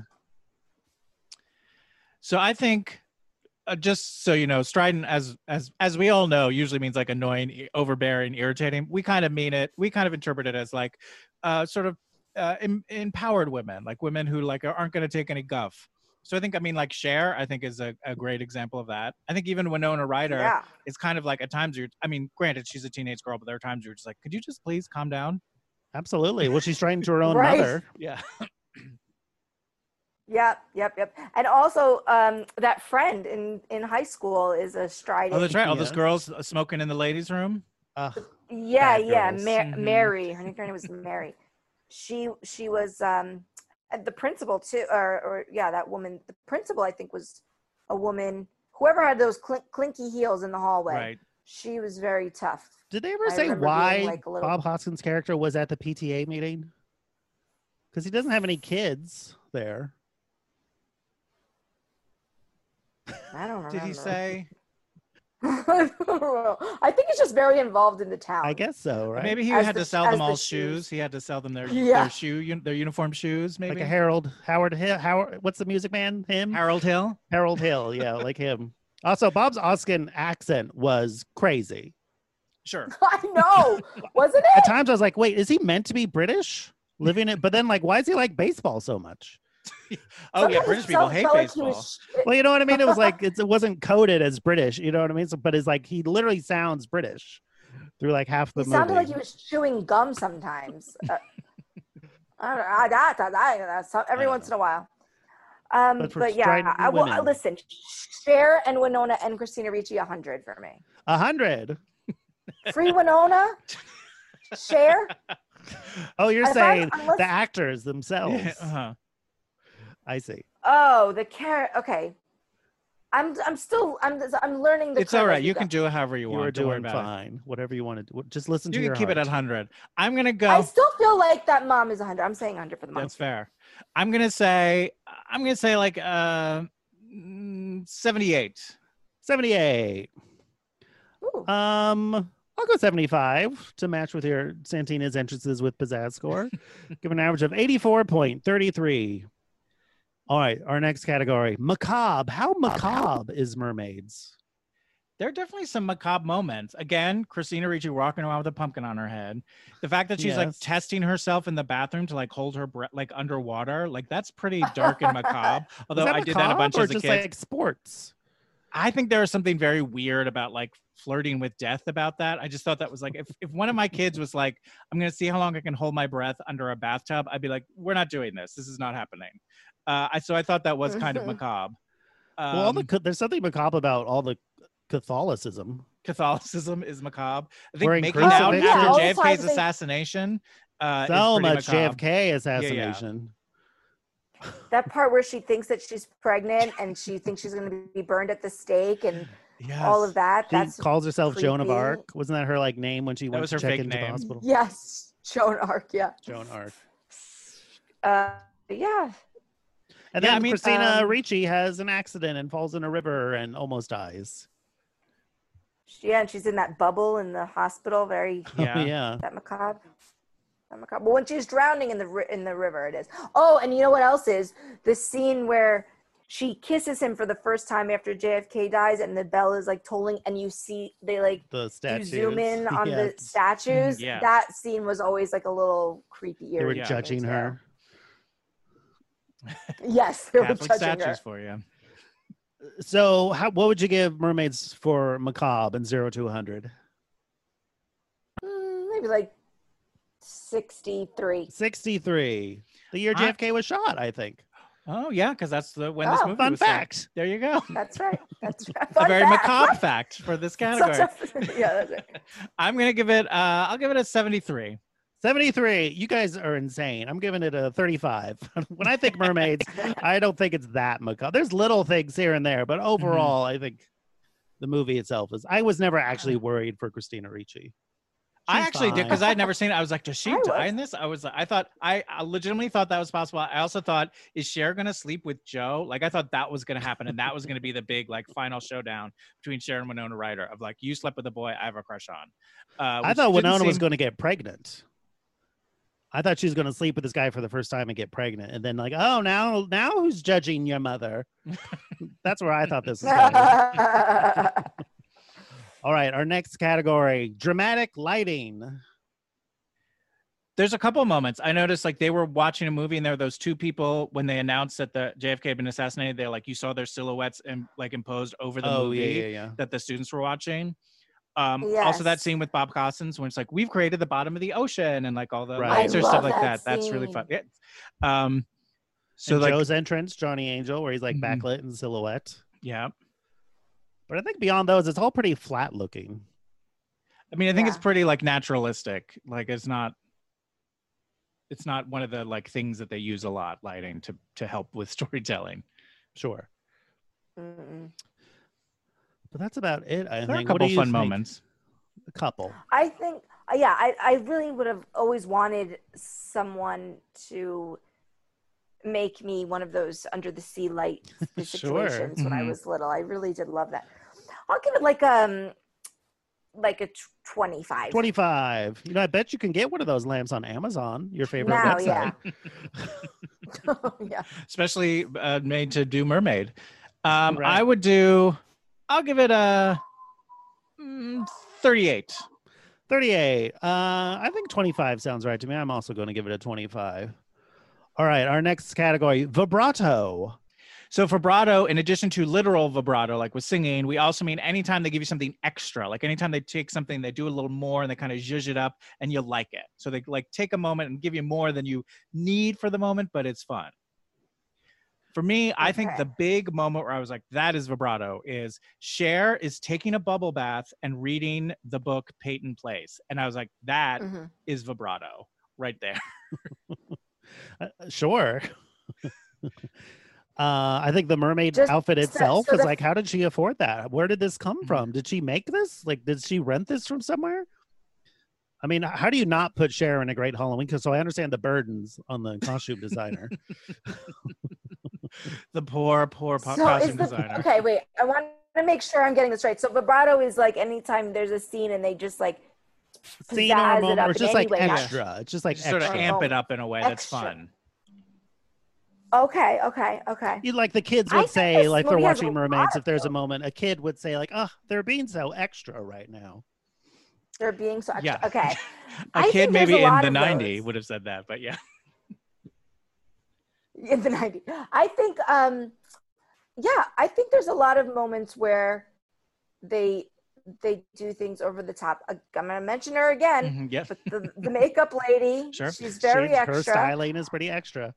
So I think, uh, just so you know, strident, as as as we all know, usually means like annoying, i- overbearing, irritating. We kind of mean it. We kind of interpret it as like, uh, sort of uh, em- empowered women, like women who like aren't going to take any guff. So I think, I mean, like Cher, I think is a, a great example of that. I think even Winona Ryder Yeah. is kind of like at times you're, I mean, granted, she's a teenage girl, but there are times you're just like, could you just please calm down? Absolutely. Well, she's trying to her own Right. mother. Yeah. Yep, yep, yep. And also, um, that friend in, in high school is a strident. Oh, that's right. All those Yes. girls smoking in the ladies' room. Ugh. Yeah, Bad yeah. girls. Ma- Mhm. Mary. Her name, her name was Mary. She she was um the principal too, or or yeah, that woman. The principal, I think, was a woman. Whoever had those clink, clinky heels in the hallway. Right. She was very tough. Did they ever I say remember being, why like, a little- Bob Hoskins' character was at the P T A meeting? Because he doesn't have any kids there. I don't remember. Did he say? I don't know. I think he's just very involved in the town. I guess so, right? Maybe he As had the- to sell as them the all shoes. shoes. He had to sell them their Yeah. their shoe un- their uniform shoes. Maybe like a Harold Howard Hill. Howard, what's the music man? Him? Harold Hill. Harold Hill. Yeah, like him. Also, Bob's Oskin accent was crazy. Sure. I know, wasn't At it? times, I was like, "Wait, is he meant to be British, living it?" But then, like, why does he like baseball so much? Oh yeah, Sometimes British it people felt- hate felt like he baseball. was sh- Well, you know what I mean. It was like it's, it wasn't coded as British. You know what I mean? So, but it's like he literally sounds British through like half the He movie. sounded like he was chewing gum sometimes. Uh, I don't know. I, that, that, that, that's so- every don't once in a while. Um, But but, for yeah, strident I, well, women. listen, Cher and Winona and Christina Ricci, one hundred for me. A hundred. Free Winona, Cher. Oh, you're If I'm- saying unless- the actors themselves. Yeah, uh-huh. I see. Oh, the car. Okay, I'm. I'm still. I'm. I'm learning the. It's all curve right. as You we can go. do it however you You want. were Don't worry doing about fine. Whatever you want to do. Just listen it. to You your can keep it heart. at one hundred. I'm gonna go. I still feel like that mom is one hundred. I'm saying one hundred for the mom. That's fair. I'm gonna say. I'm gonna say like uh, mm, seventy-eight. seventy-eight. Ooh. Um, I'll go seventy-five to match with your Santina's entrances with pizzazz score. Give an average of eighty-four point three three. All right, our next category, macabre. How macabre is Mermaids? There are definitely some macabre moments. Again, Christina Ricci walking around with a pumpkin on her head. The fact that she's like Yes. testing herself in the bathroom to like hold her breath like underwater, like that's pretty dark and macabre. Although Is that I did that a bunch macabre or as a just kid. like sports? I think there is something very weird about like flirting with death about that. I just thought that was like, if, if one of my kids was like, I'm going to see how long I can hold my breath under a bathtub, I'd be like, we're not doing this. This is not happening. Uh, I, so I thought that was kind of macabre. Um, Well, all the ca- there's something macabre about all the Catholicism. Catholicism is macabre. I think Wearing making out crucifixes. after Yeah, all the J F K's times they- assassination uh, is So pretty much J macabre. F K assassination. That part where she thinks that she's pregnant and she thinks she's going to be burned at the stake and Yes. all of that. She That's calls herself Joan of creepy. Arc. Wasn't that her like name when she That went was to her check fake into the name. hospital? yes, Joan Arc. Yeah. Joan Arc. Uh, yeah. And Yeah, then I mean, Christina um, Ricci has an accident and falls in a river and almost dies. Yeah, and she's in that bubble in the hospital. Very Yeah. Oh, yeah. that macabre. That macabre. But when she's drowning in the ri- in the river, it is. Oh, and you know what else is the scene where she kisses him for the first time after J F K dies, and the bell is like tolling, and you see they like The you statues. zoom in on the Yes. statues. Yeah. That scene was always like a little creepy. They were eerie Yeah. to me, judging too. her. Yes, they were Catholic judging her. statues for you. So, how, what would you give Mermaids for macabre and zero to one hundred? Mm, maybe like sixty-three. sixty-three. The year I- J F K was shot, I think. Oh yeah, because that's the when this Oh, movie Fun was set. fact. There you go. That's right. That's right. A Fun very fact. macabre fact for this category. Such a- yeah, that's right. I'm gonna give it. Uh, I'll give it a seventy-three. seventy-three. You guys are insane. I'm giving it a thirty-five. When I think mermaids, I don't think it's that macabre. There's little things here and there, but overall, I think the movie itself is. I was never actually worried for Christina Ricci. I actually did because fine. I'd never seen it. I was like, does she I die was. in this? I was, I thought, I, I legitimately thought that was possible. I also thought, is Cher gonna sleep with Joe? Like, I thought that was gonna happen, and that was gonna be the big like final showdown between Cher and Winona Ryder of like, you slept with a boy I have a crush on. Uh, I which thought didn't Winona was seem- going to get pregnant. I thought she was going to sleep with this guy for the first time and get pregnant, and then like, oh, now now who's judging your mother? That's where I thought this was going. All right, our next category: dramatic lighting. There's a couple moments I noticed, like they were watching a movie and there were those two people when they announced that the J F K had been assassinated. They're like, you saw their silhouettes and like imposed over the Oh movie yeah, yeah, yeah. that the students were watching. Um, Also, that Yes. scene with Bob Costas when it's like, we've created the bottom of the ocean and like all the Right. lights I or stuff love like that that. That's really scene. fun. Yeah. Um, so And like, Joe's entrance, Johnny Angel, where he's like Mhm. backlit in silhouette. yeah. But I think beyond those, it's all pretty flat looking. I mean, I think it's Yeah. pretty like naturalistic. Like it's not, it's not one of the like things that they use a lot, lighting to to help with storytelling. Sure. Mm-mm. But that's about it, I There are a think. What do couple you fun think? moments. A couple. I think, uh, yeah, I, I really would have always wanted someone to make me one of those under the sea light Sure. situations when I Mhm. was little. I really did love that. I'll give it like um like a tw- twenty-five. twenty-five. You know, I bet you can get one of those lamps on Amazon, your favorite Now, website. yeah. Especially uh, made to do Mermaid. Um, Right. I would do, I'll give it a mm, thirty-eight. thirty-eight. Uh, I think twenty-five sounds right to me. I'm also going to give it a twenty-five. All right, our next category, vibrato. So vibrato, in addition to literal vibrato, like with singing, we also mean anytime they give you something extra, like anytime they take something, they do a little more and they kind of zhuzh it up and you like it. So they like take a moment and give you more than you need for the moment, but it's fun. For me, I think Okay. the big moment where I was like, that is vibrato, is Cher is taking a bubble bath and reading the book Peyton Place. And I was like, that Mhm. is vibrato right there. Uh, sure. uh, I think the mermaid Just outfit so- itself so is the- like, how did she afford that? Where did this come Mhm. from? Did she make this? Like, did she rent this from somewhere? I mean, how do you not put Cher in a great Halloween? Because so I understand the burdens on the costume designer. The poor, poor po- So costume is the designer. okay? Wait, I want to make sure I'm getting this right. So vibrato is like anytime there's a scene and they just like Scene or a pizzazz it moment, up or it's in just any like way, not- extra. It's just like Just sort of extra. amp it up in a way that's Extra. fun. Okay, okay, okay. You like the kids I would think say, this like they're movie has watching a mermaids. lot If there's a of- moment, a kid would say, like, "Oh, they're being so extra right now." They're being so extra. Yeah. Okay. A I kid think there's maybe a in lot the of nineties those. would have said that, but yeah. In the nineties. I think um yeah, I think there's a lot of moments where they they do things over the top. Uh, I'm gonna mention her again, Mhm, yeah. but the, the makeup lady, Sure. she's very She's- Her extra. styling is pretty extra.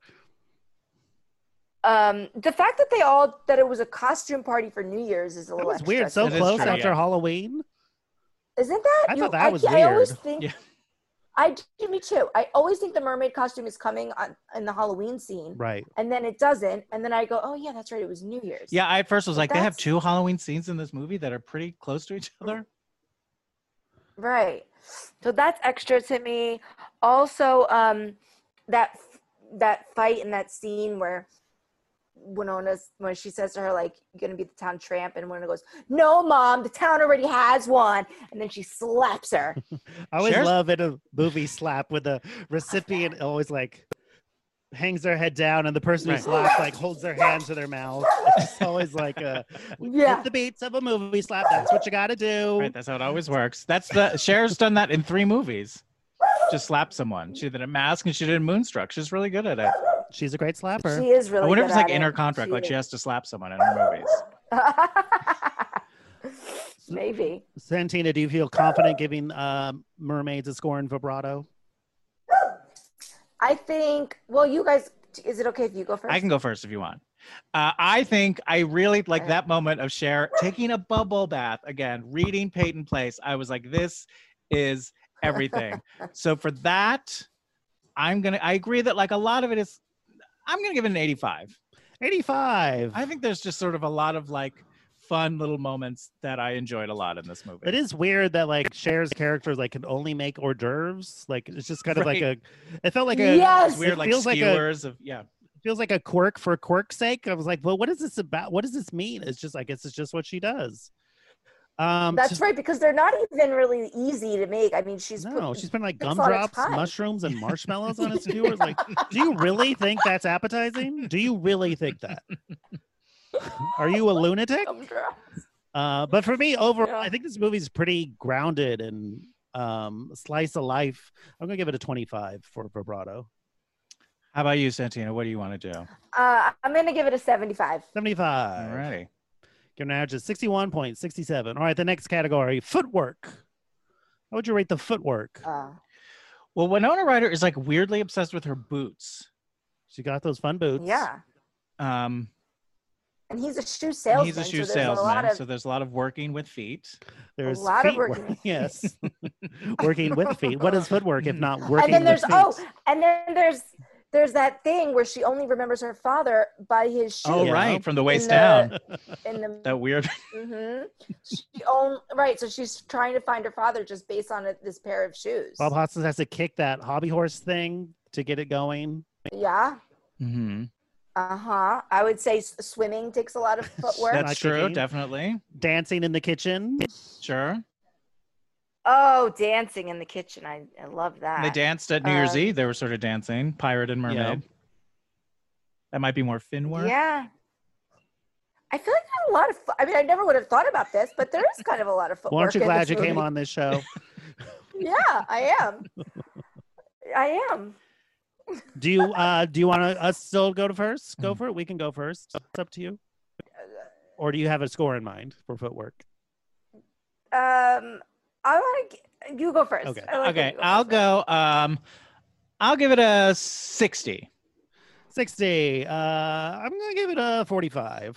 Um, the fact that they all that it was a costume party for New Year's is a That little was extra. weird. So That is close true, after yeah. Halloween. Isn't that? I you- thought that was I always weird. think. Yeah. I do, me too. I always think the mermaid costume is coming on in the Halloween scene, Right. and then it doesn't, and then I go, oh yeah, that's right, it was New Year's. Yeah, I at first was But like, they have that's- two Halloween scenes in this movie that are pretty close to each other. Right. So that's extra to me. Also, um, that that fight in that scene where Winona's when she says to her like, "You're gonna be the town tramp," and Winona goes, "No, mom, the town already has one," and then she slaps her. I always Cher's- love in a movie slap with the recipient always like hangs their head down and the person Right. who slaps like holds their hand to their mouth. It's always like a Yeah. with the beats of a movie slap. That's what you got to do. Right, that's how it always works. That's the Cher's done that in three movies. Just slap someone. She did a Mask and she did Moonstruck. She's really good at it. She's a great slapper. She is really. I wonder if good it's like at in her it. contract, like she is. has to slap someone in her movies. Maybe. Santina, do you feel confident giving um, Mermaids a score in vibrato? I think. Well, you guys. Is it okay if you go first? I can go first if you want. Uh, I think I really like that moment of Cher taking a bubble bath again, reading Peyton Place. I was like, this is everything. So for that, I'm gonna. I agree that like a lot of it is. I'm gonna give it an eighty-five. eighty-five. I think there's just sort of a lot of like fun little moments that I enjoyed a lot in this movie. It is weird that like Cher's character like can only make hors d'oeuvres. Like it's just kind of Right. like a. It felt like a Yes! It's weird, it like feels like a skewers of yeah. feels like a quirk for quirk's sake. I was like, well, what is this about? What does this mean? It's just I guess it's just what she does. Um, That's so- right, because they're not even really easy to make. I mean, she's No, put, she's been like takes a lot of gumdrops, time. mushrooms, and marshmallows on his viewers. Like, do you really think that's appetizing? Do you really think that? Are you a lunatic? Gumdrops. Uh, but for me, overall, Yeah. I think this movie's pretty grounded and um, slice of life. I'm gonna give it a twenty-five for vibrato. How about you, Santina? What do you want to do? Uh, I'm gonna give it a seventy-five. seventy-five. Alrighty. Give an average of sixty-one point six seven. All right, the next category, footwork. How would you rate the footwork? Uh, Well, Winona Ryder is like weirdly obsessed with her boots. She got those fun boots. yeah, Um, and he's a shoe and salesman. he's a shoe so there's a lot salesman, of so there's a lot of working with feet. There's lot of feet working work. with Yes. Working with feet. What is footwork if not working and then there's with oh, feet? and then there's there's that thing where she only remembers her father by his shoes. Oh, Yeah. right, from the waist the- down. In the That weird. hmm she own right, so she's trying to find her father just based on a, this pair of shoes. Bob Hoskins has to kick that hobby horse thing to get it going. Yeah. Mm-hmm. Uh huh. I would say s- swimming takes a lot of footwork. That's Not true, kicking. definitely. Dancing in the kitchen. Sure. Oh, dancing in the kitchen. I, I love that. They danced at New Year's Um, Eve. They were sort of dancing, pirate and mermaid. Yeah. That might be more fin work. Yeah. I feel like there's a lot of. Fo- I mean, I never would have thought about this, but there is kind of a lot of footwork. Well, aren't you in glad this you came movie. on this show? Yeah, I am. I am. Do you uh do you want to us still go to first? Mm-hmm. Go for it. We can go first. It's up to you. Or do you have a score in mind for footwork? Um, I want to. You go first. Okay. I like when Okay, you go I'll first. go. Um, I'll give it a sixty. sixty. Uh I'm gonna give it a forty-five.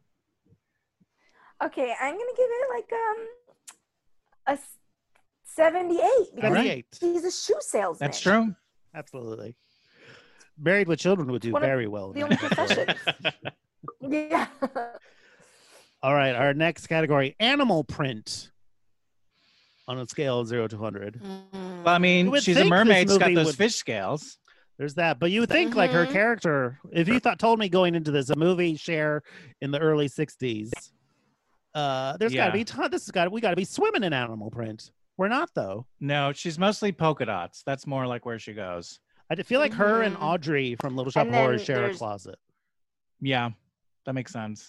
Okay, I'm gonna give it like um a s- seventy-eight because seventy-eight. he's a shoe salesman. That's true. Absolutely. Married with Children would do One of very well. in the that only category. professions. Yeah. All right, our next category, animal print. On a scale of zero to one hundred. Well, I You mean, would she's a think this mermaid. She's got movie those would- fish scales. There's that. But you would think like her Mhm. character, if you thought told me going into this, a movie share in the early sixties, uh, there's Yeah. gotta be ton this has got we gotta be swimming in animal print. We're not though. No, she's mostly polka dots. That's more like where she goes. I d- feel like her and Mhm. Audrey from Little Shop And of Horrors then share a there's- closet. Yeah, that makes sense.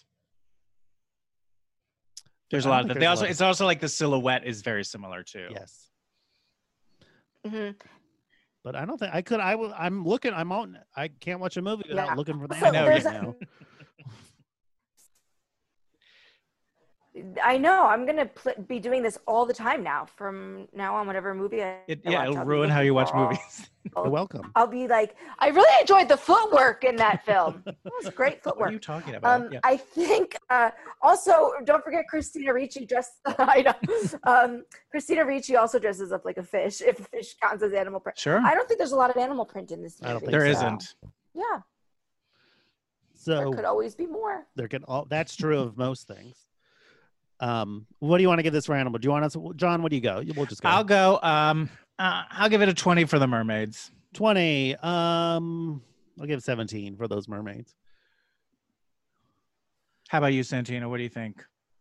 There's a I don't lot of think that. They there's a also, lot of- it's also like the silhouette is very similar too. Yes. Mhm. But I don't think I could I will I'm looking I'm on I can't watch a movie without Yeah. looking for the So animal there's print a- now. I know. I'm gonna pl- be doing this all the time now. From now on, whatever movie I It, I yeah, watch, it'll I'll be ruin how looking you watch for all- movies. You're welcome. I'll be like, I really enjoyed the footwork in that film. It was great What are footwork. you talking about? Um, Yeah. I think uh, also don't forget Christina Ricci dressed. I know. Um, Christina Ricci also dresses up like a fish. If a fish counts as animal print, Sure. I don't think there's a lot of animal print in this movie. I don't think There so. isn't. Yeah, there So could always be more. there can all that's true of most things. Um, what do you want to give this for animal? Do you want us, John? What do you go? We'll just go. I'll go. Um, uh, I'll give it a twenty for the mermaids. twenty. Um, I'll give seventeen for those mermaids. How about you, Santina? What do you think?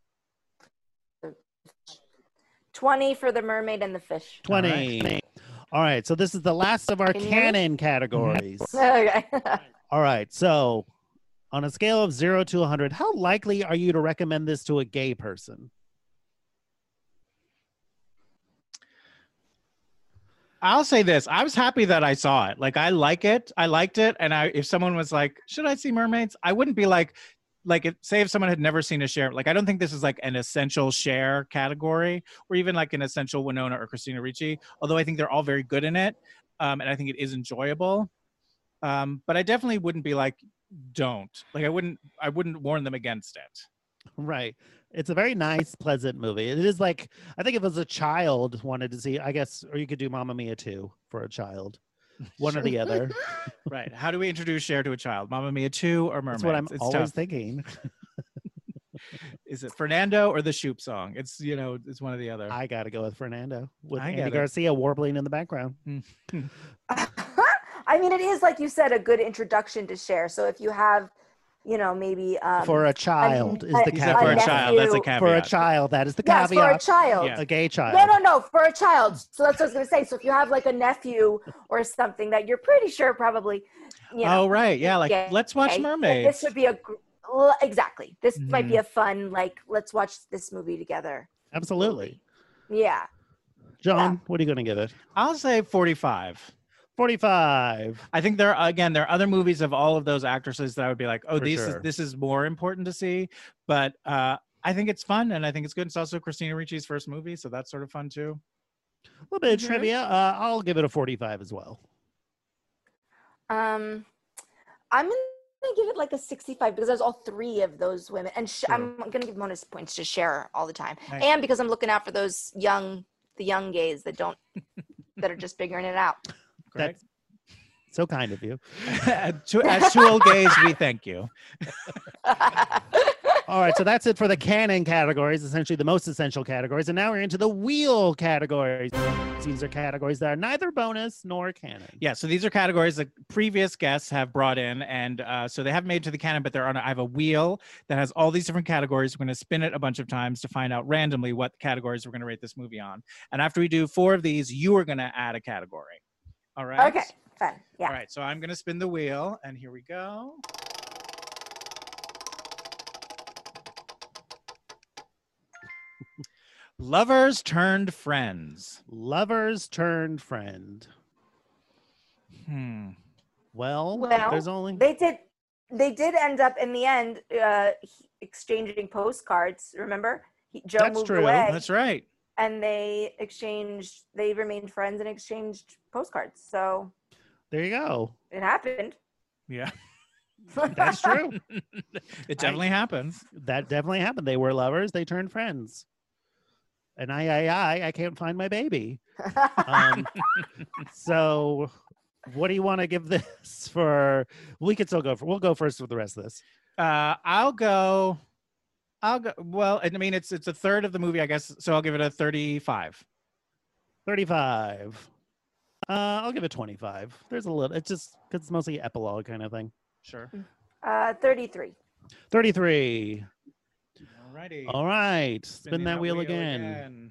twenty for the mermaid and the fish. twenty. All right. So this is the last of our Can you hear me? canon categories. Okay. All right. So on a scale of zero to one hundred, how likely are you to recommend this to a gay person? I'll say this. I was happy that I saw it. Like, I like it. I liked it. And I, if someone was like, should I see mermaids? I wouldn't be like, like, if, say if someone had never seen a share, like, I don't think this is like an essential share category or even like an essential Winona or Christina Ricci, although I think they're all very good in it. Um, and I think it is enjoyable. Um, but I definitely wouldn't be like, don't. Like, I wouldn't, I wouldn't warn them against it. Right. It's a very nice, pleasant movie. It is like, I think if it was a child wanted to see, I guess, or you could do Mamma Mia two for a child. One or the other. Right. How do we introduce share to a child? Mamma Mia two or mermaids? That's what I'm It's always tough. thinking. Is it Fernando or the Shoop song? It's, you know, it's one or the other. I got to go with Fernando with I Andy get it. Garcia warbling in the background. I mean, it is, like you said, a good introduction to Cher. So if you have, you know, maybe um, For a child is the a- He said for a caveat. child. That's a nephew- caveat. For a child, that is the Yes, caveat. for a child. Yeah. A gay child. No, no, no, for a child. So that's what I was gonna say. So if you have like a nephew or something that you're pretty sure probably, you know, Oh, right. Yeah. Like, gay, let's watch like, Mermaids. This would be a gr- l- exactly. This might be Mhm. a fun like. Let's watch this movie together. Absolutely. Yeah. John, what are you going to give it? I'll say forty-five. forty-five. I think there are, again, there are other movies of all of those actresses that I would be like, oh, For these sure. is, this is more important to see. But uh, I think it's fun and I think it's good. It's also Christina Ricci's first movie, so that's sort of fun too. A little bit of Mhm. trivia. Uh, I'll give it a forty-five as well. Um, I'm gonna give it like a sixty-five because there's all three of those women, and sh- Sure. I'm gonna give bonus points to Cher all the time, Nice. and because I'm looking out for those young, the young gays that don't, that are just figuring it out. Correct. So kind of you. To- As two old gays, we thank you. All right, so that's it for the canon categories, essentially the most essential categories. And now we're into the wheel categories. These are categories that are neither bonus nor canon. Yeah, so these are categories that previous guests have brought in, and uh, so they haven't made it to the canon, but they're on. I have a wheel that has all these different categories. We're going to spin it a bunch of times to find out randomly what categories we're going to rate this movie on. And after we do four of these, you are going to add a category. All right. Okay, fun. Yeah. All right. So I'm going to spin the wheel, and here we go. Lovers turned friends. Lovers turned friend. Hmm. Well, Well, there's only They did. They did end up in the end uh, exchanging postcards. Remember, he, Joe That's moved true. away, That's right. and they exchanged. They remained friends and exchanged postcards. So there you go. it happened. Yeah. That's true. It definitely happens. That definitely happened. They were lovers. They turned friends. And I, I, I, I can't find my baby. Um, so, what do you want to give this for? We could still go for. We'll go first with the rest of this. Uh, I'll go. I'll go. Well, I mean, it's it's a third of the movie, I guess. So I'll give it a thirty-five. Thirty-five. Uh, I'll give it twenty-five. There's a little. It's just because it's mostly epilogue kind of thing. Sure. uh, Thirty-three. Thirty-three. Alrighty. All right. Spin Spinning that wheel, again. again.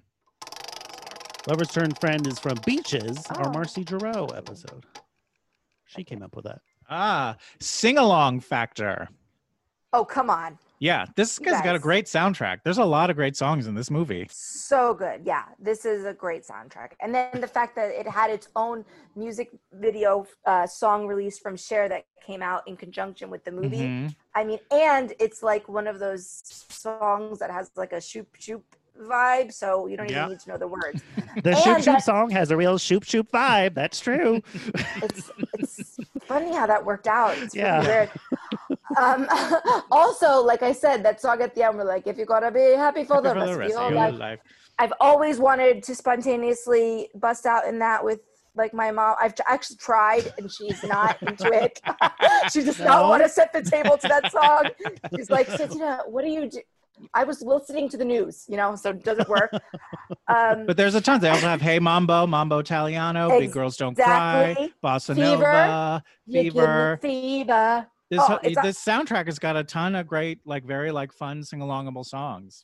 Lovers Turned Friend is from Beaches, our Oh. Marcy Giroux episode. She came up with that. Ah, sing along factor. Oh, come on. Yeah, this You guy's got a guys. great soundtrack. There's a lot of great songs in this movie. So good. Yeah, this is a great soundtrack. And then the fact that it had its own music video uh, song released from Cher that came out in conjunction with the movie. Mhm. I mean, and it's like one of those songs that has like a shoop shoop vibe, so you don't even Yeah. need to know the words. The And Shoop Shoop that- song has a real Shoop Shoop vibe. That's true. It's it's funny how that worked out. It's really Yeah. weird. Um, also, like I said, that song at the end, we're like, if you're gonna be happy for the For rest, the of rest your of your life. life. I've always wanted to spontaneously bust out in that with like my mom. I've t- actually tried, and she's not into it. She does not No? want to set the table to that song. She's like, Santina, what do you do? I was listening to the news, you know, so it doesn't work. Um, But there's a ton. They also have Hey Mambo, Mambo Italiano, Big Girls Don't Cry, Exactly. Bossa Fever. Nova, you give me Fever. fever. This Oh, ho- it's a- this soundtrack has got a ton of great, like very like fun sing-alongable songs.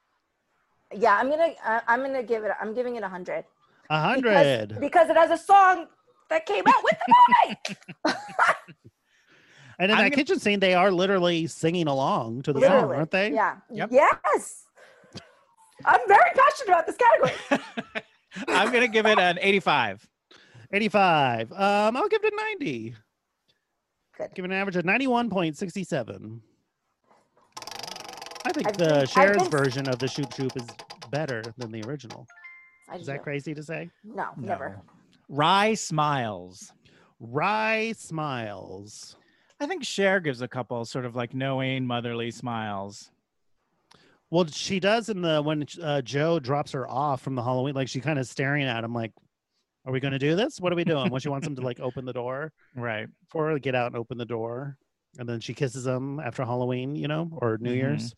Yeah, I'm gonna, uh, I'm gonna give it. I'm giving it a hundred. A Because, hundred. because it has a song that came out with the movie. And in I'm that gonna- kitchen scene, they are literally singing along to the song, Literally, aren't they? Yeah. Yep. Yes. I'm very passionate about this category. I'm gonna give it an eighty-five. eighty-five. Um, I'll give it a ninety. Good. Give it an average of ninety-one point six seven. I think I've the been- I've Cher's been- version of the Shoop Shoop is better than the original. I Is that do. crazy to say? No, never. Rye Smiles. Rye Smiles. I think Cher gives a couple sort of like knowing motherly smiles. Well, she does in the when uh, Joe drops her off from the Halloween, like she kind of staring at him, like, "Are we going to do this? What are we doing?" When she wants him to like open the door Right. for her to get out and open the door, and then she kisses him after Halloween, you know, or New Mhm. Year's.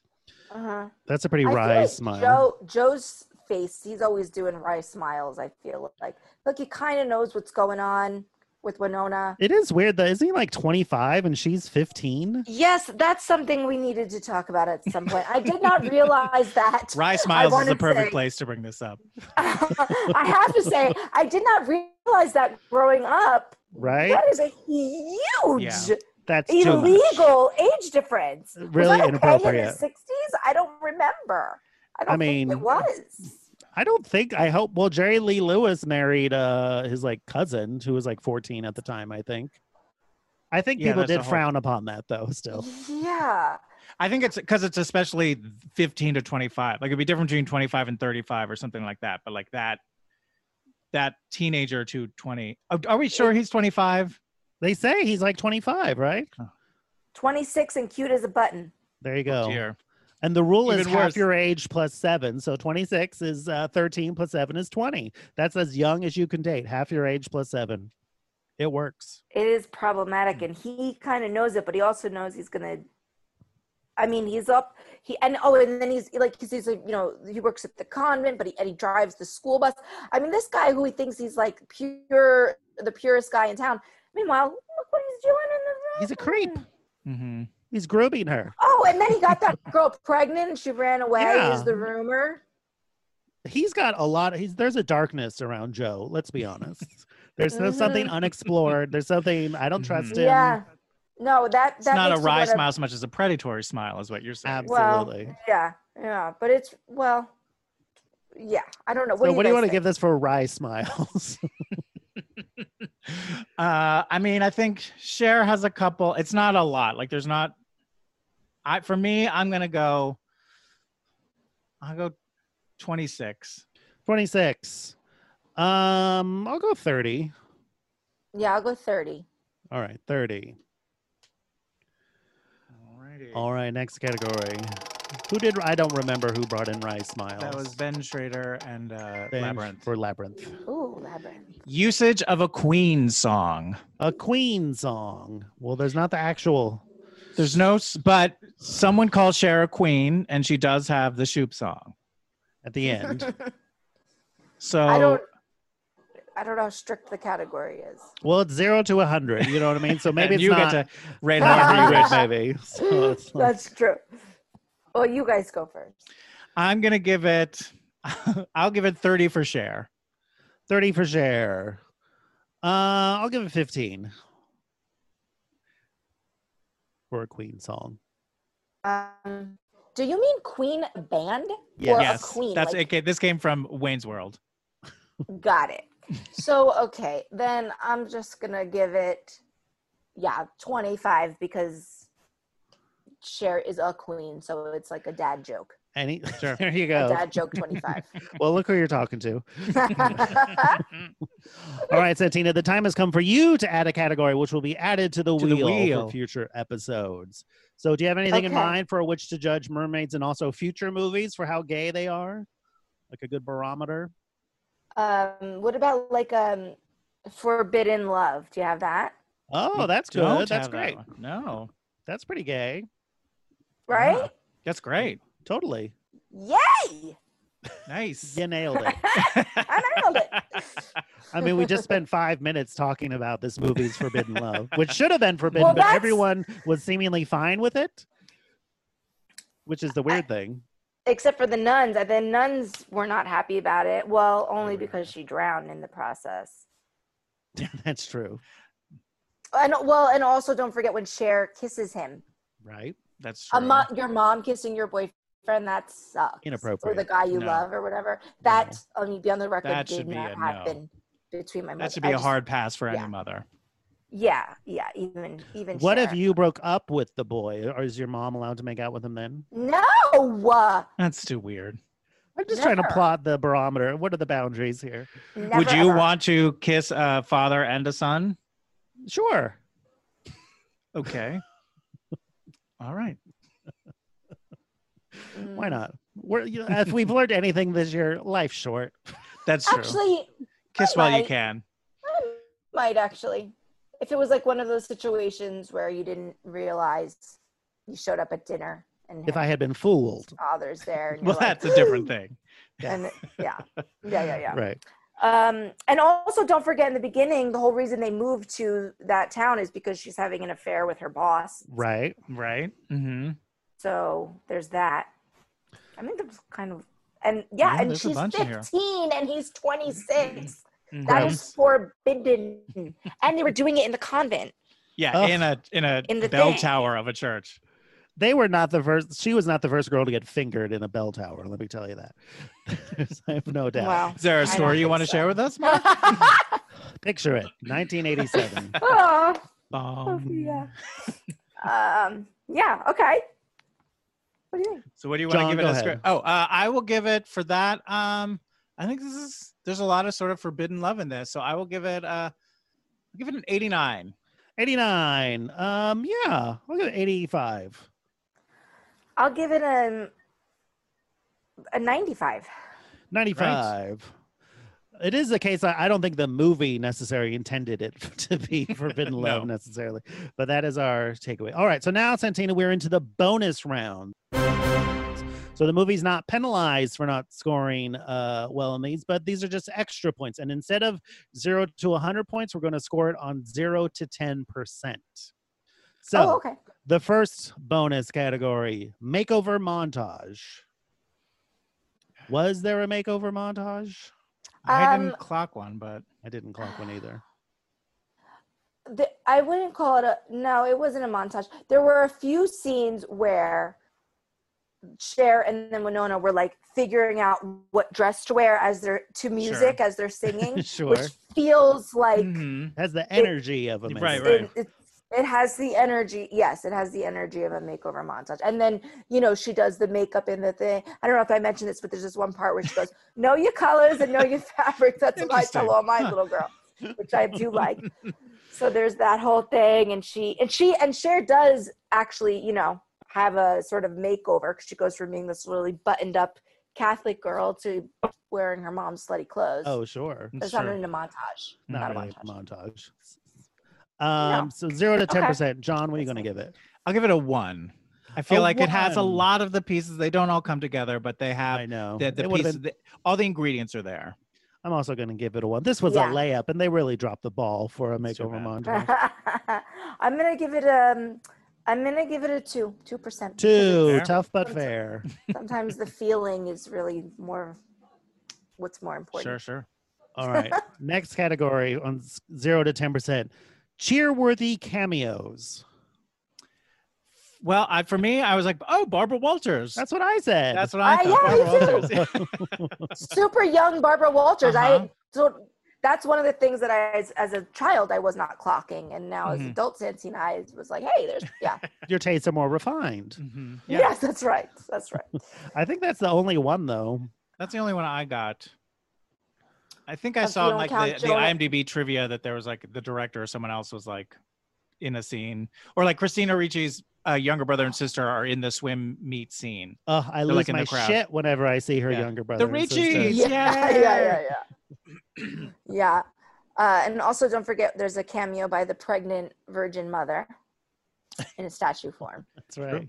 Uh-huh. That's a pretty I feel wry like smile. Joe, Joe's face, he's always doing wry smiles, I feel like. Look, he kind of knows what's going on with Winona. It is weird though. Isn't he like twenty-five and she's fifteen? Yes, that's something we needed to talk about at some point. I did not realize that. Rye Smiles is the wanted to perfect say- place to bring this up. I have to say, I did not realize that growing up. Right? That is a huge, Yeah. That's too much. illegal age difference. Was Really that okay inappropriate. in the sixties? I don't remember. I don't I mean, think it was. I don't think I hope well Jerry Lee Lewis married uh his like cousin who was like fourteen at the time, I think. I think Yeah, people that's the did whole- frown upon that though still. Yeah. I think it's because it's especially fifteen to twenty-five. Like it'd be different between twenty-five and thirty-five or something like that. But like that, that teenager to twenty. Oh, are we sure he's twenty-five? They say he's like twenty-five, right? twenty-six and cute as a button. There you go. Dear. And the rule is Even half worse. your age plus seven. So twenty-six is uh, thirteen plus seven is twenty. That's as young as you can date. Half your age plus seven. It works. It is problematic, and he kind of knows it, but he also knows he's gonna. I mean, he's up. He and oh, and then he's like he's, he's like, you know, he works at the convent, but he and he drives the school bus. I mean, this guy who he thinks he's like pure, the purest guy in town. Meanwhile, look what he's doing in the. He's a creep. Mm-hmm. He's grooming her. Oh, and then he got that girl pregnant, and she ran away. Yeah. Is the rumor? He's got a lot. He's there's a darkness around Joe. Let's be honest. There's there's something Mhm. unexplored. There's something I don't trust him. Yeah. No, that It's that not a makes you wry wanna- smile so much as a predatory smile, is what you're saying. Absolutely. Well, yeah, yeah, but it's well, yeah. I don't know. What so do what do you guys want to think? give this for wry smiles? Uh, I mean, I think Cher has a couple. It's not a lot. Like, there's not. I for me, I'm gonna go. I'll go twenty-six. twenty-six. Um, I'll go thirty. Yeah, I'll go thirty. All right, thirty. Alrighty. All right, next category. Who did I don't remember who brought in Rye Smiles. That was Ben Schrader and uh, Ben Labyrinth. for Labyrinth. Ooh, labyrinth. Usage of a Queen song. A Queen song. Well, there's not the actual. There's no, s- but someone calls Cher a queen, and she does have the Shoop song. At the end. So I don't. I don't know how strict the category is. Well, it's zero to a hundred. You know what I mean? So maybe and it's you not get to rate not however a you wish. hundred, maybe. So it's like- That's true. Well, you guys go first. I'm gonna give it. I'll give it thirty for Cher. thirty for Cher. Uh, I'll give it fifteen for a Queen song. Um, do you mean Queen band Yes. or yes, a queen? that's like, okay. This came from Wayne's World. Got it. So okay, then I'm just gonna give it, yeah, twenty-five because Cher is a queen, so it's like a dad joke. Any Sure. there you A go. dad joke twenty-five. Well, look who you're talking to. All right, Santina, the time has come for you to add a category which will be added to the, To the wheel, wheel. for future episodes. So do you have anything in Okay. mind for which to judge mermaids and also future movies for how gay they are? Like a good barometer? Um, what about like um, Forbidden Love? Do you have that? Oh, We that's don't good. That's have that great. one. No, That's pretty gay. Right? Yeah. That's great. Totally. Yay! Nice. You nailed it. I nailed it. I mean, we just spent five minutes talking about this movie's Forbidden Love, which should have been forbidden, Well, but that's- everyone was seemingly fine with it, which is the weird thing. Except for the nuns. And the nuns were not happy about it. Well, only because she drowned in the process. That's true, And well, and also don't forget when Cher kisses him. right? That's true. A mo- your mom kissing your boyfriend, that sucks. Inappropriate. Or the guy you No. love or whatever. That, let me be on the record, That did should be not a no. happen between my mother. that should be I a just- hard pass for yeah. any mother. Yeah, yeah, even even What Cher. if you broke up with the boy? Or is your mom allowed to make out with him then? No! Uh, That's too weird. I'm just trying to Never. plot the barometer. What are the boundaries here? never, Would you ever. want to kiss a father and a son? Sure. Okay. All right. Mm. Why not? We're, you know, if we've learned anything this year, life's short. That's true. Actually, Kiss I while you might. can. I might actually. If it was like one of those situations where you didn't realize you showed up at dinner and If I had been fooled. father's there. And Well, you're like, that's a different thing. And yeah, yeah, yeah, yeah. Right. Um, and also, don't forget in the beginning, the whole reason they moved to that town is because she's having an affair with her boss. Right. Right. Mm-hmm. So there's that. I think that's kind of, and yeah, Yeah, and there's a she's bunch in here. fifteen and he's twenty-six. Mhm. That is forbidden. And they were doing it in the convent. Yeah, Ugh. in a in a In the bell thing. tower of a church. They were not the first. She was not the first girl to get fingered in a bell tower. Let me tell you that. I have no doubt. Wow. Is there a I don't story you think want to so. share with us, Mark? Picture it. nineteen eighty-seven. Oh, Um, yeah. Um, yeah, okay. What do you think? So what do you want John, to give it go a ahead. script? Oh, uh, I will give it for that. Um, I think this is there's a lot of sort of forbidden love in this, so I will give it uh, I'll give it an eighty-nine. eighty-nine. Um, yeah, I'll give it eighty-five. I'll give it a, a ninety-five. ninety-five. It is the case. I, I don't think the movie necessarily intended it to be forbidden love No. necessarily, but that is our takeaway. All right. So now, Santina, we're into the bonus round. So the movie's not penalized for not scoring uh, well in these, but these are just extra points. And instead of zero to one hundred points, we're going to score it on zero to ten percent. So Oh, okay. the first bonus category, makeover montage. Was there a makeover montage? I Um, didn't clock one, but I didn't clock one either. The, I wouldn't call it a, no, it wasn't a montage. There were a few scenes where Cher and then Winona were like figuring out what dress to wear as they're to music as they're singing, Sure. which feels like Mhm. Has the energy of a makeover. Right, right. it, it, it has the energy. Yes, it has the energy of a makeover montage. And then, you know, she does the makeup in the thing. I don't know if I mentioned this, but there's this one part where she goes, know your colors and know your fabrics. That's what I tell Interesting. all my Huh. little girl, which I do like. So there's that whole thing. And she, and she, and Cher does actually, you know, have a sort of makeover because she goes from being this really buttoned up Catholic girl to wearing her mom's slutty clothes. Oh, sure. It's sure. not in a montage. Not, Not, a really montage. montage. Um, No. So zero to ten Okay. percent. John, what are you That's going to fine. give it? I'll give it a one. I feel A like it has a one. lot of the pieces. They don't all come together, but they have I know. the, the It would've pieces. been- the- all the ingredients are there. I'm also going to give it a one. This was Yeah. a layup, and they really dropped the ball for a It's too makeover bad. montage. I'm gonna give it um I'm gonna give it a two, two percent. Two, Fair. tough but fair. Sometimes the feeling is really more what's more important. Sure, sure. All right. Next category on s- zero to ten percent. Cheerworthy cameos. Well, I, for me, I was like, oh, Barbara Walters. That's what I said. That's what I Uh, thought. yeah, me Barbara Walters. Super young Barbara Walters. Uh-huh. I so that's one of the things that I as, as a child I was not clocking, and now as Mhm. adult Santina I was like, hey, there's yeah. Your tastes are more refined. Mhm. Yeah, Yes, that's right. That's right. I think that's the only one, though. that's the only one I got. I think I If you saw in don't like count the, the Jonah- IMDb trivia that there was like the director or someone else was like in a scene, or like Christina Ricci's uh, younger brother and sister are in the swim meet scene. Oh, I They're, lose like, in my the crowd. shit whenever I see her Yeah. younger brother. The and sister. Riccies! Yeah, Yeah. yeah, yeah, yeah. Yeah. Uh, and also don't forget there's a cameo by the pregnant virgin mother in a statue form. That's right.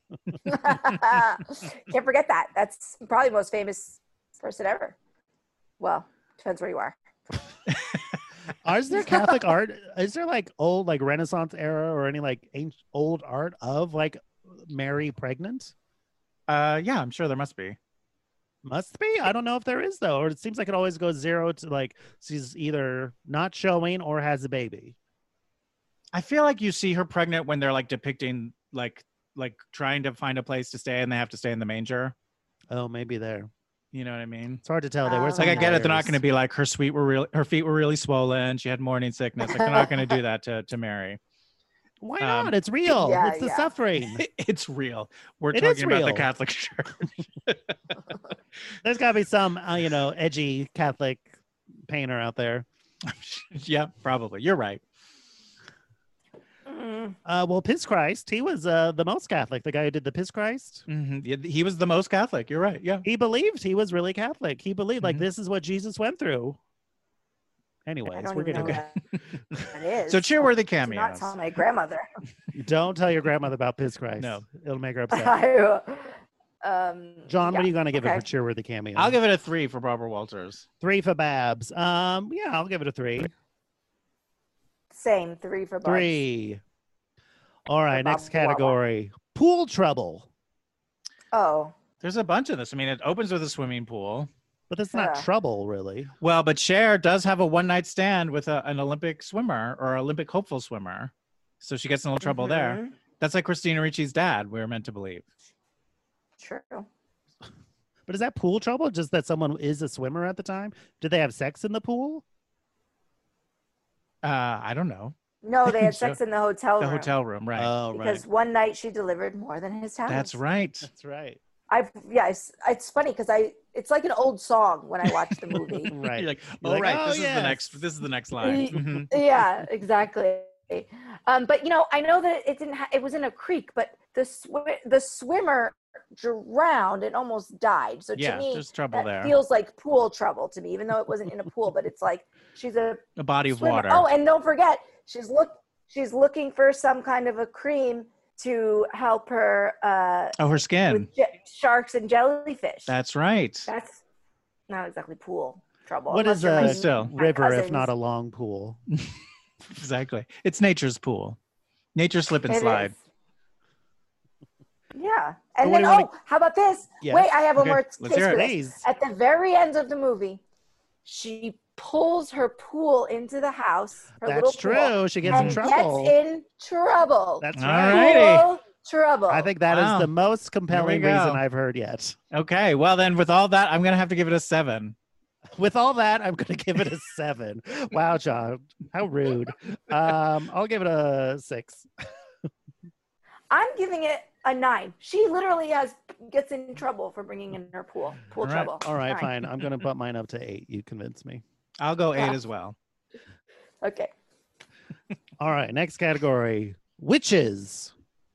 Can't forget that. That's probably the most famous person ever. Well, depends where you are. Is there Catholic art? Is there like old, like Renaissance era or any like ancient old art of like Mary pregnant? Uh, yeah, I'm sure there must be. Must be. I don't know if there is though, or it seems like it always goes zero to like she's either not showing or has a baby. I feel like you see her pregnant when they're like depicting like like trying to find a place to stay and they have to stay in the manger. Oh, maybe there. You know what I mean? It's hard to tell. They were Um, It's like I Some get it. They're not going to to be like her sweet were really her feet were really swollen. She had morning sickness. Like they're not going to do that to to Mary. Why um, not? It's real. yeah, it's the yeah. suffering. It's real. We're It is talking about the real. Catholic Church. There's got to be some, uh, you know, edgy Catholic painter out there. Yeah, probably. You're right. Mm. Uh, well, Piss Christ, he was uh, the most Catholic. The guy who did the Piss Christ. hmm He was the most Catholic. You're right. Yeah. He believed he was really Catholic. He believed like Mhm. this is what Jesus went through. I Anyways, don't we're even know gonna what that is. So cheerworthy Do not cameos. tell my grandmother. Don't tell your grandmother about Piss Christ. No. It'll make her upset. I, um, John, yeah, what are you going to give okay. it for cheerworthy cameo? I'll give it a three for Barbara Walters. Three for Babs. Um, yeah, I'll give it a three. Same, three for Barbs. Three. All right, For next Bob Wawa. category. Pool trouble. Oh, There's a bunch of this. I mean, it opens with a swimming pool. But that's not Yeah. trouble, really. Well, but Cher does have a one night stand with a, an Olympic swimmer or Olympic hopeful swimmer. So she gets in a little trouble there. mhm. That's like Christina Ricci's dad, we were meant to believe. True. But is that pool trouble? Just that someone is a swimmer at the time? Did they have sex in the pool? Uh, I don't know. No, they had So- sex in the hotel The room. hotel room, right. Oh, Because one night she delivered more than his talents. That's right. That's right. I yeah, it's, it's funny because I it's like an old song when I watch the movie. Right. You're like, You're oh, like, right. "Oh, this is yes." the next. This is the next line. Mhm. Yeah, exactly. Um, but you know, I know that it didn't. Ha- it was in a creek, but the sw- the swimmer drowned and almost died. So to Yeah, me, there's trouble that there. feels like pool trouble to me, even though it wasn't in a pool. But it's like she's a A body of swimmer. water. Oh, and don't forget, she's look she's looking for some kind of a cream to help her uh, oh, her skin. with je- sharks and jellyfish. That's right. That's not exactly pool trouble. What unless is you're a my- still. my river if cousins. not a long pool? Exactly. It's nature's pool. Nature slip and It slide. is. Yeah. And what then, do you wanna- oh, how about this? Yes. Wait, I have one Okay, more let's taste hear it. for this. Please. At the very end of the movie, she pulls her pool into the house. Her little That's pool, true. She gets in and trouble. gets in trouble. That's All right. right. Pool trouble. I think that is Wow. the most compelling go. reason I've heard yet. Okay. Well, then, with all that, I'm gonna have to give it a seven. With all that, I'm going to give it a seven. Wow, John, how rude. Um, I'll give it a six. I'm giving it a nine. She literally has gets in trouble for bringing in her pool. Pool All right. trouble. All right, Nine. fine. I'm going to bump mine up to eight. You convinced me. I'll go eight Yeah. as well. Okay. All right, next category: witches.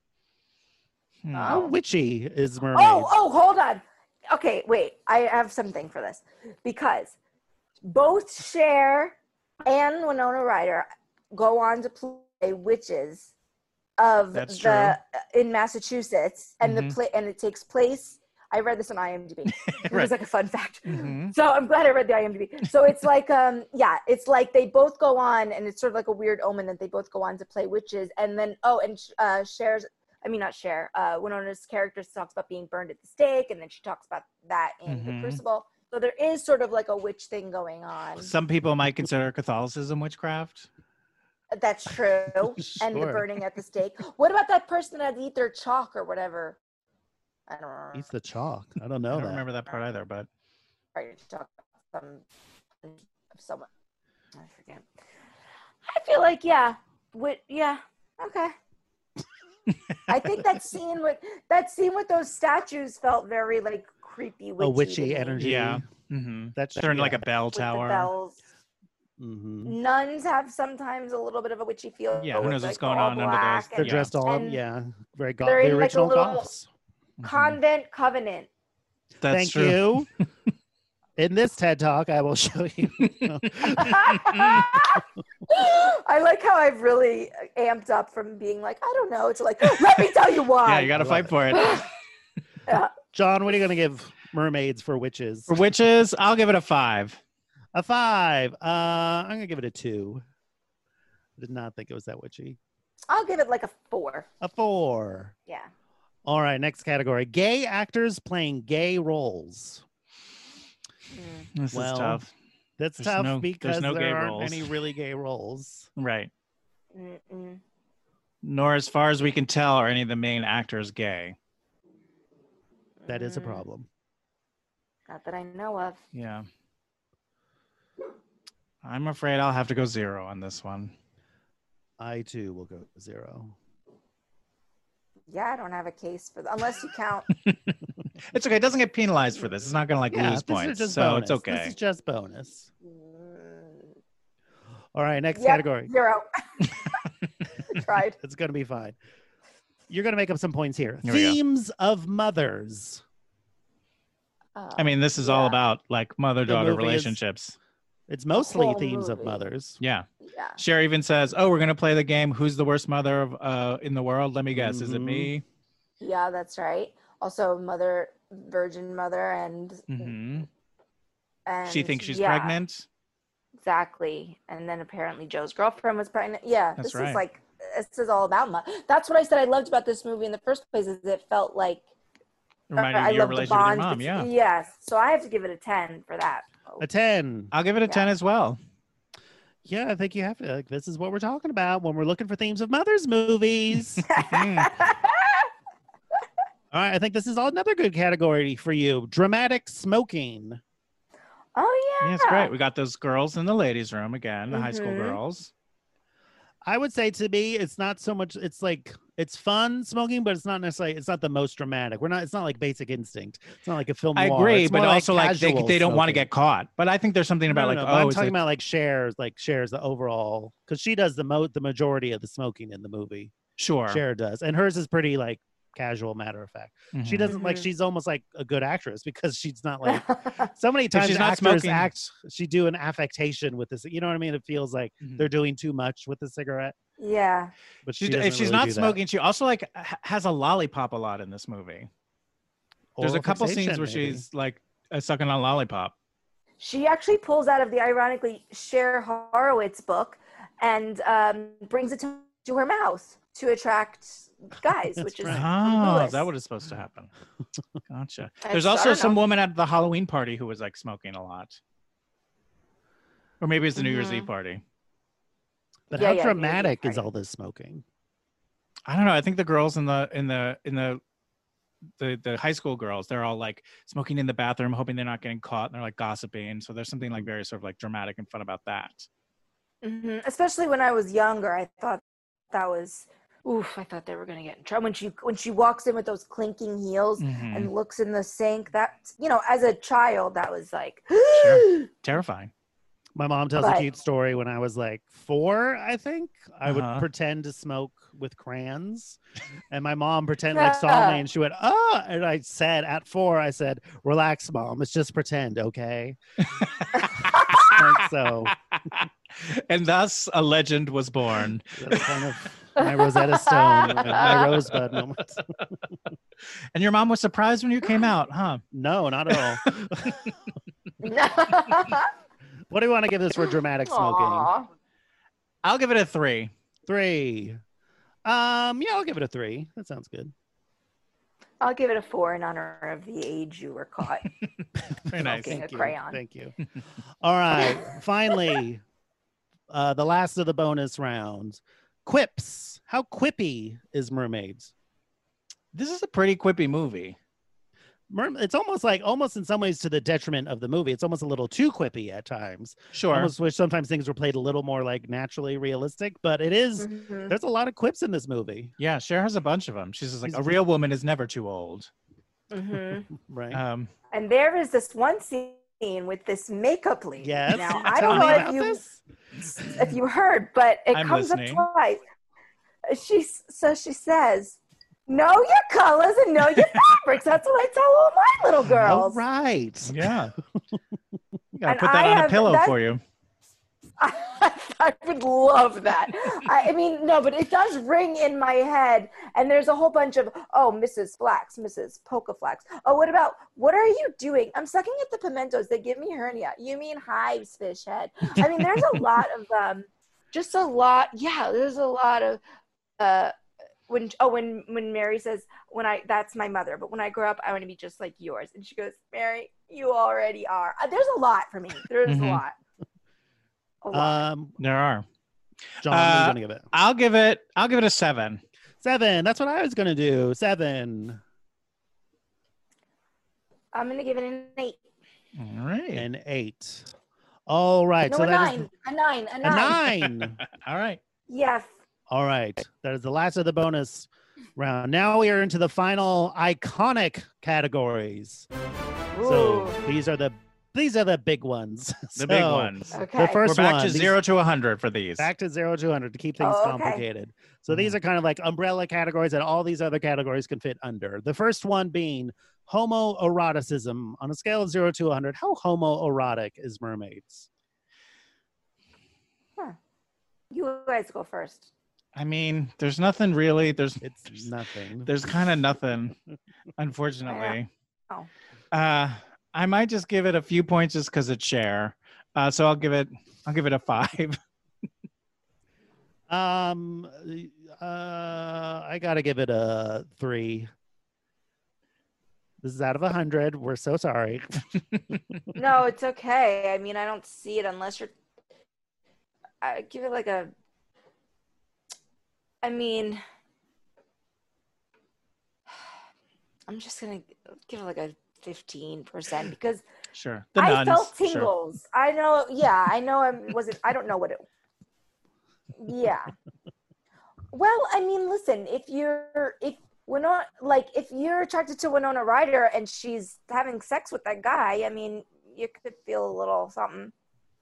Hmm. How witchy is mermaid? Oh, oh, hold on. Okay, wait. I have something for this because both Cher and Winona Ryder go on to play witches of That's the in Massachusetts, and Mhm. the play and it takes place. I read this on IMDb. It Right. was like a fun fact. Mhm. So I'm glad I read the IMDb. So it's like, um, yeah, it's like they both go on, and it's sort of like a weird omen that they both go on to play witches, and then oh, and uh, Cher's. I mean, not Cher. Uh, Winona's character talks about being burned at the stake, and then she talks about that in Mhm. the Crucible. So there is sort of like a witch thing going on. Some people might consider Catholicism witchcraft. That's true. And the Sure. burning at the stake. What about that person that had to eat their chalk or whatever? I don't remember. Eats the chalk. I don't I know don't that. remember that part either, but Right, talk about some of someone. I forget. I feel like yeah, with yeah, okay. I think that scene with that scene with those statues felt very like creepy, witchy A to witchy me. energy. yeah. hmm That's Turned like yeah. a bell With the tower. bells. Mhm. Nuns have sometimes a little bit of a witchy feel. Yeah, who with, knows like, what's going all on under those- black They're and Yeah. dressed all up. And Yeah, very goth. they're The in, like, a original little- goths. Mhm. Convent covenant. That's Thank true. you. In this TED Talk, I will show you. I like how I've really amped up from being like, I don't know, to like, let me tell you why. Yeah, you got to I fight love for it. John, what are you going to give mermaids for witches? For witches, I'll give it a five. A five. Uh, I'm going to give it a two. I did not think it was that witchy. I'll give it like a four. A four. Yeah. All right, next category. Gay actors playing gay roles. Mm. This Well, is tough. That's There's tough no- there's because no there gay aren't roles. any really gay roles. Right. Mm-mm. Nor, as far as we can tell, are any of the main actors gay. That is a Mm. problem. Not that I know of. Yeah. I'm afraid I'll have to go zero on this one. I too will go zero. Yeah, I don't have a case for that, unless you count. It's okay. It doesn't get penalized for this. It's not going to like Yeah, lose this points. is just So bonus. it's okay. This is just bonus. Mm, All right, next yep, category. Zero. Tried. It's going to be fine. You're going to make up some points here. Here we go. Themes of mothers. I mean, this is all Yeah. about like mother-daughter movie is- relationships. It's mostly whole themes of movie. mothers. Yeah. Yeah. Cher even says, "Oh, we're gonna play the game. Who's the worst mother of uh in the world? Let me guess. Mm-hmm. Is it me?" Yeah, that's right. Also, mother, virgin mother, and mm-hmm. and she thinks she's yeah, pregnant. Exactly, and then apparently Joe's girlfriend was pregnant. Yeah, that's this right. is like this is all about mom. That's what I said I loved about this movie in the first place. Is it felt like reminded you of your relationship with your mom. Between, yeah. Yes. So I have to give it a ten for that. A ten. I'll give it a yeah. ten as well. Yeah, I think you have to. Like, this is what we're talking about when we're looking for themes of mothers movies. All right, I think this is another good category for you. Dramatic smoking. Oh, yeah. Yeah, it's great. We got those girls in the ladies' room again, the mm-hmm. high school girls. I would say to me, it's not so much, it's like, it's fun smoking, but it's not necessarily, it's not the most dramatic. We're not, it's not like Basic Instinct. It's not like a film I noir. agree, it's but also like, like they, they don't want to get caught. But I think there's something about no, like, no, oh, I'm talking like... about like Cher's, like Cher's the overall, because she does the mo the majority of the smoking in the movie. Sure. Cher does. And hers is pretty like, casual, matter of fact. Mm-hmm. She doesn't mm-hmm. like, she's almost like a good actress because she's not like so many times she's not actors smoking. act she do an affectation with this, you know what I mean? It feels like mm-hmm. they're doing too much with the cigarette. Yeah, but she she's, if she's really not smoking, she also like has a lollipop a lot in this movie. There's Oral a couple scenes where maybe. she's like uh, sucking on a lollipop. She actually pulls out of the ironically Cher Horowitz book and um, brings it to, to her mouth to attract guys, which is right. oh, is that what is supposed to happen? Gotcha. There's also some woman at the Halloween party who was like smoking a lot, or maybe it's the New mm-hmm. Year's Eve party. But yeah, how yeah, dramatic is all this smoking? I don't know. I think the girls in the in the in the the the high school girls, they're all like smoking in the bathroom, hoping they're not getting caught, and they're like gossiping. So there's something like very sort of like dramatic and fun about that. Mm-hmm. Especially when I was younger, I thought that was. Oof, I thought they were going to get in trouble. When she when she walks in with those clinking heels mm-hmm. and looks in the sink, that, you know, as a child, that was like... Sure. Terrifying. My mom tells but, a cute story when I was like four, I think. I uh-huh. would pretend to smoke with crayons. And my mom pretend like saw me and she went, oh, and I said at four, I said, relax, Mom. It's just pretend, okay? Like, so... And thus a legend was born. That's kind of my Rosetta Stone, my Rosebud moment. And your mom was surprised when you came out, huh? No, not at all. What do you want to give this for dramatic smoking? Aww. I'll give it a three. Three. Um, yeah, I'll give it a three. That sounds good. I'll give it a four in honor of the age you were caught. Very nice. Thank Thank a you. crayon. Thank you. All right. Finally, uh, the last of the bonus rounds. Quips. How quippy is Mermaids? This is a pretty quippy movie. Mer- it's almost like, almost in some ways to the detriment of the movie. It's almost a little too quippy at times. Sure. I almost wish sometimes things were played a little more like naturally realistic, but it is, mm-hmm. there's a lot of quips in this movie. Yeah, Cher has a bunch of them. She's just like, a real woman is never too old. Mm-hmm. Right. Um, and there is this one scene with this makeup lady. Yes. Now, I don't know if you, this? if you heard, but it I'm comes listening. up twice. She, so she says, know your colors and know your fabrics. That's what I tell all my little girls. All right. Yeah. You gotta And put that I on a have- pillow that- for you. I, I would love that. I, I mean, no, but it does ring in my head. And there's a whole bunch of, oh, Missus Flax, Missus Polka Flax. Oh, what about, what are you doing? I'm sucking at the pimentos. They give me hernia. You mean hives, fish head. I mean, there's a lot of, um, just a lot. Yeah, there's a lot of, uh, when, oh, when, when Mary says, when I, that's my mother, but when I grow up, I want to be just like yours. And she goes, Mary, you already are. Uh, there's a lot for me. There's Mhm. a lot. A lot. Um, There are. John, what are Uh, you going to give it? I'll give it. I'll give it a seven. Seven. That's what I was going to do. Seven. I'm going to give it an eight. All right. An eight. All right. No, so a that is nine. A nine. A a nine. nine. All right. Yes. All right. That is the last of the bonus round. Now we are into the final iconic categories. So Ooh. these are the these are the big ones. The big ones. Okay. The first We're back one, to these- zero to a hundred for these. back to zero to one hundred to keep things Oh, okay. complicated. So these are kind of like umbrella categories that all these other categories can fit under. The first one being homoeroticism. On a scale of zero to one hundred, how homoerotic is Mermaids? Huh. You guys go first. I mean, there's nothing really. There's It's there's, nothing. There's kind of nothing, unfortunately. Oh. Uh, I might just give it a few points just because it's Cher. Uh, so I'll give it. I'll give it a five. Um, uh, I gotta give it a three. This is out of a hundred. We're so sorry. No, it's okay. I mean, I don't see it unless you're. I give it like a. I mean, I'm just gonna give it like a fifteen percent because Sure. The I nuns, felt sure. tingles. I know. Yeah, I know. I wasn't. I don't know what it. Yeah. Well, I mean, listen. If you're if Winona, like, if you're attracted to Winona Ryder and she's having sex with that guy, I mean, you could feel a little something.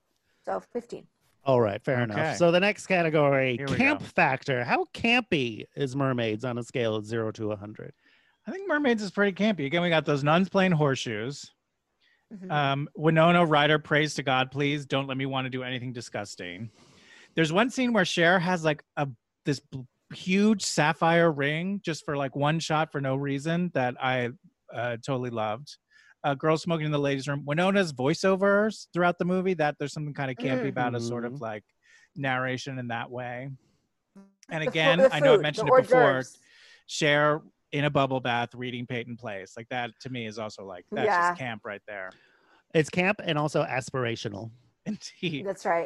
So fifteen. All right, fair Okay. enough. So the next category, Here we camp go. factor. How campy is Mermaids on a scale of zero to a hundred? I think Mermaids is pretty campy. Again, we got those nuns playing horseshoes. Mhm. Um, Winona Ryder prays to God, please don't let me want to do anything disgusting. There's one scene where Cher has like a this b- huge sapphire ring just for like one shot for no reason that I uh, totally loved. Uh, girls smoking in the ladies' room. Winona's voiceovers throughout the movie, that there's something kind of campy about a sort of Mhm. like narration in that way. And The fu- again, the I know I've food, mentioned the it hors before. d'oeuvres. Cher in a bubble bath reading Peyton Place. Like that to me is also like, that's Yeah. just camp right there. It's camp and also aspirational. Indeed. That's right.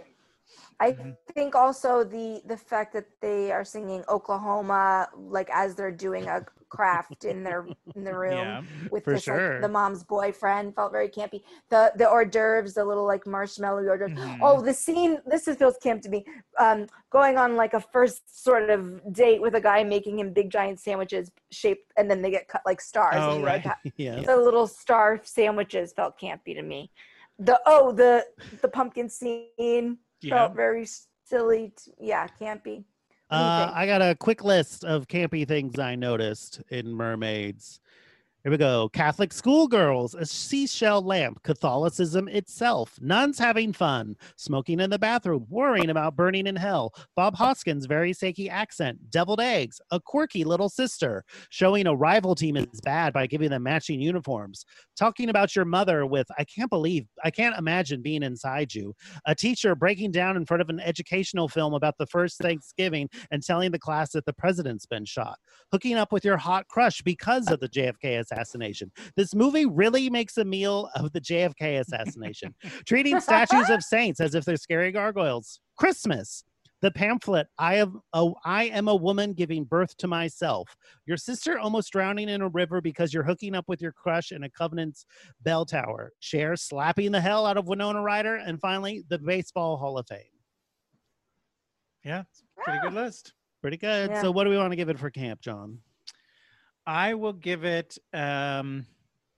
I Mhm. think also the the fact that they are singing Oklahoma like as they're doing a craft in their in the room Yeah. with For this sure. like the mom's boyfriend felt very campy. The the hors d'oeuvres, the little like marshmallow hors d'oeuvres. Mhm. Oh, the scene. This is, feels camp to me. Um, going on like a first sort of date with a guy making him big giant sandwiches shaped, and then they get cut like stars. Oh, and he, like, right. ha- Yes. the little star sandwiches felt campy to me. The oh the the pumpkin scene Yeah. felt very silly. T- yeah, campy. What do you Uh, think? I got a quick list of campy things I noticed in Mermaids. Here we go. Catholic schoolgirls, a seashell lamp, Catholicism itself, nuns having fun, smoking in the bathroom, worrying about burning in hell, Bob Hoskins' very shaky accent, deviled eggs, a quirky little sister, showing a rival team is bad by giving them matching uniforms, talking about your mother with, I can't believe, I can't imagine being inside you, a teacher breaking down in front of an educational film about the first Thanksgiving and telling the class that the president's been shot, hooking up with your hot crush because of the J F K assassination. This movie really makes a meal of the J F K assassination. Treating statues of saints as if they're scary gargoyles. Christmas. The pamphlet, I am, a, I am a woman giving birth to myself. Your sister almost drowning in a river because you're hooking up with your crush in a Covenant's bell tower. Cher slapping the hell out of Winona Ryder. And finally, the Baseball Hall of Fame. Yeah. It's a pretty good list. Pretty good. Yeah. So what do we want to give it for camp, John? I will give it um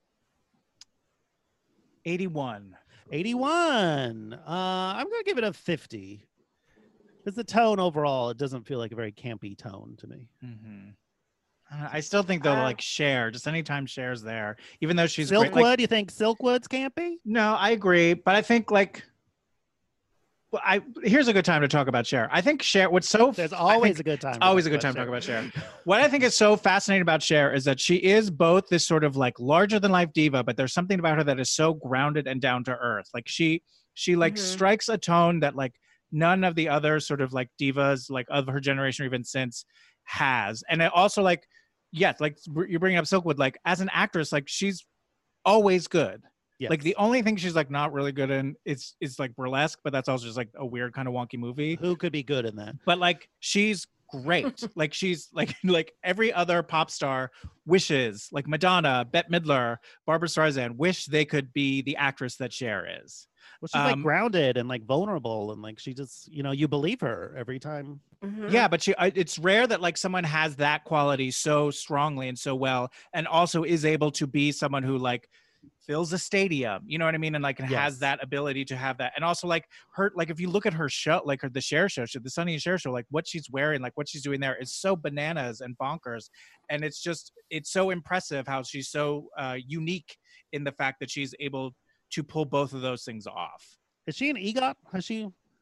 eighty-one. eighty-one. Uh, I'm going to give it a fifty. Because the tone overall, it doesn't feel like a very campy tone to me. Mm-hmm. I still think though, Uh, like Cher, just anytime Cher's there, even though she's Silkwood, great, like, you think Silkwood's campy? no, I agree, but I think like, well, I here's a good time to talk about Cher. I think Cher. What's so There's I always think a good time. it's to always a talk good time to talk about Cher. Cher. What I think is so fascinating about Cher is that she is both this sort of like larger than life diva, but there's something about her that is so grounded and down to earth. Like she, she like Mhm. strikes a tone that like none of the other sort of like divas like of her generation or even since has. And it also like, yes, like you're bringing up Silkwood, like as an actress, like she's always good. Yes. Like the only thing she's like not really good in is is like burlesque, but that's also just like a weird kind of wonky movie. Who could be good in that? But like she's great. Like she's like like every other pop star wishes, like Madonna, Bette Midler, Barbara Streisand, wish they could be the actress that Cher is. Well, she's like Um, grounded and like vulnerable, and like she just, you know, you believe her every time. Mhm. Yeah, but she I- it's rare that like someone has that quality so strongly and so well, and also is able to be someone who like fills a stadium, you know what I mean, and like and Yes. has that ability to have that. And also like her, like if you look at her show, like her the Cher show, the Sunny and Cher show, like what she's wearing, like what she's doing there is so bananas and bonkers, and it's just it's so impressive how she's so uh unique in the fact that she's able to pull both of those things off. Is she an EGOT? Has she?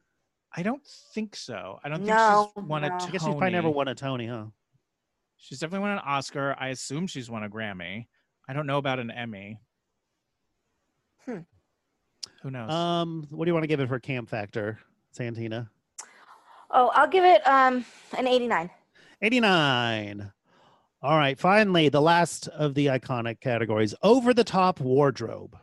I don't think so. I don't No, think she's won a no. Tony. I guess she's probably never won a Tony, huh? She's definitely won an Oscar. I assume she's won a Grammy. I don't know about an Emmy. Hmm. Who knows? Um, what do you want to give it for Cam Factor, Santina? Oh, I'll give it um an eighty-nine. eighty-nine. All right, finally, the last of the iconic categories, over-the-top wardrobe.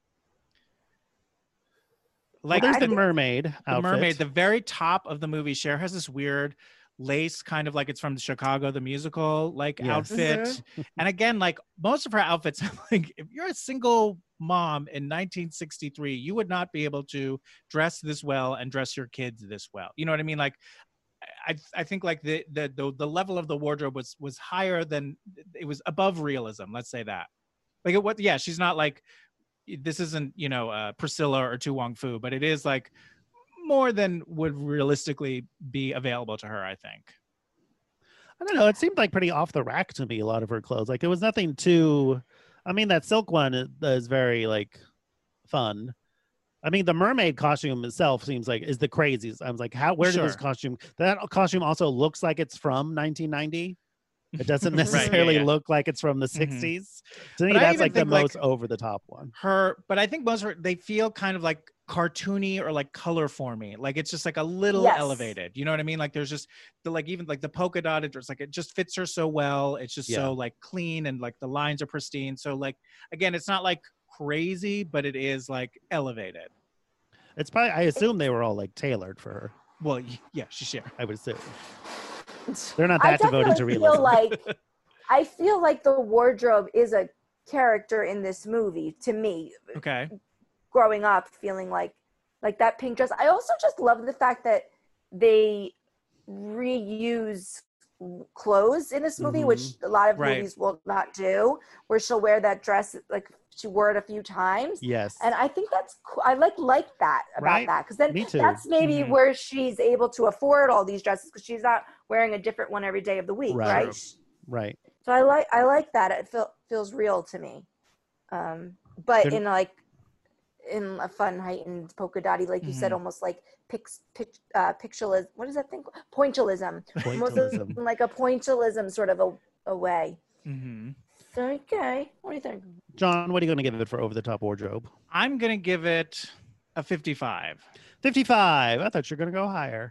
Like well, there's I the think- mermaid the outfit. mermaid, the very top of the movie, Cher has this weird lace, kind of like it's from Chicago the musical, like Yes. outfit. Mm-hmm. And again, like most of her outfits, like if you're a single mom in nineteen sixty-three, you would not be able to dress this well and dress your kids this well. You know what I mean? Like, I I think like the the the, the level of the wardrobe was was higher than, it was above realism. Let's say that. Like it what? Yeah, she's not like, this isn't, you know, uh, Priscilla or Tu Wong Fu, but it is like more than would realistically be available to her, I think. I don't know. It seemed like pretty off the rack to me, a lot of her clothes. Like, it was nothing too, I mean, that silk one is, is very, like, fun. I mean, the mermaid costume itself seems like is the craziest. I was like, how, where did this Sure. costume, that costume also looks like it's from nineteen ninety. It doesn't Right, yeah, necessarily yeah. look like it's from the Mhm. sixties. To me, But I that's even like the think, like, most over the top one. Her, but I think most of her, they feel kind of like cartoony or like color formy. Like it's just like a little Yes. elevated. You know what I mean? Like there's just the, like even like the polka dotted dress, like it just fits her so well. It's just Yeah. so like clean and like the lines are pristine. So like, again, it's not like crazy, but it is like elevated. It's probably, I assume they were all like tailored for her. Well, y- yeah, she's Cher. I would assume. They're not I that devoted to definitely realism. feel like I feel like the wardrobe is a character in this movie to me. Okay. Growing up, feeling like like that pink dress. I also just love the fact that they reuse clothes in this movie, Mhm. which a lot of Right. movies will not do. Where she'll wear that dress, like she wore it a few times. Yes. And I think that's cool. I like like that about Right? that because then Me too. that's maybe Mhm. where she's able to afford all these dresses because she's not wearing a different one every day of the week, Right. right? Right. So I like I like that. It feel, feels real to me, um, but They're- in like in a fun, heightened, polka dotty, like you said, Mhm. almost like pix, pic, uh, pictualism. What is that thing? Pointillism. Almost Pointillism. like a pointillism sort of a, a way. Mm-hmm. So okay, what do you think? John, what are you going to give it for over the top wardrobe? I'm gonna give it a fifty-five. fifty-five. I thought you were going to go higher.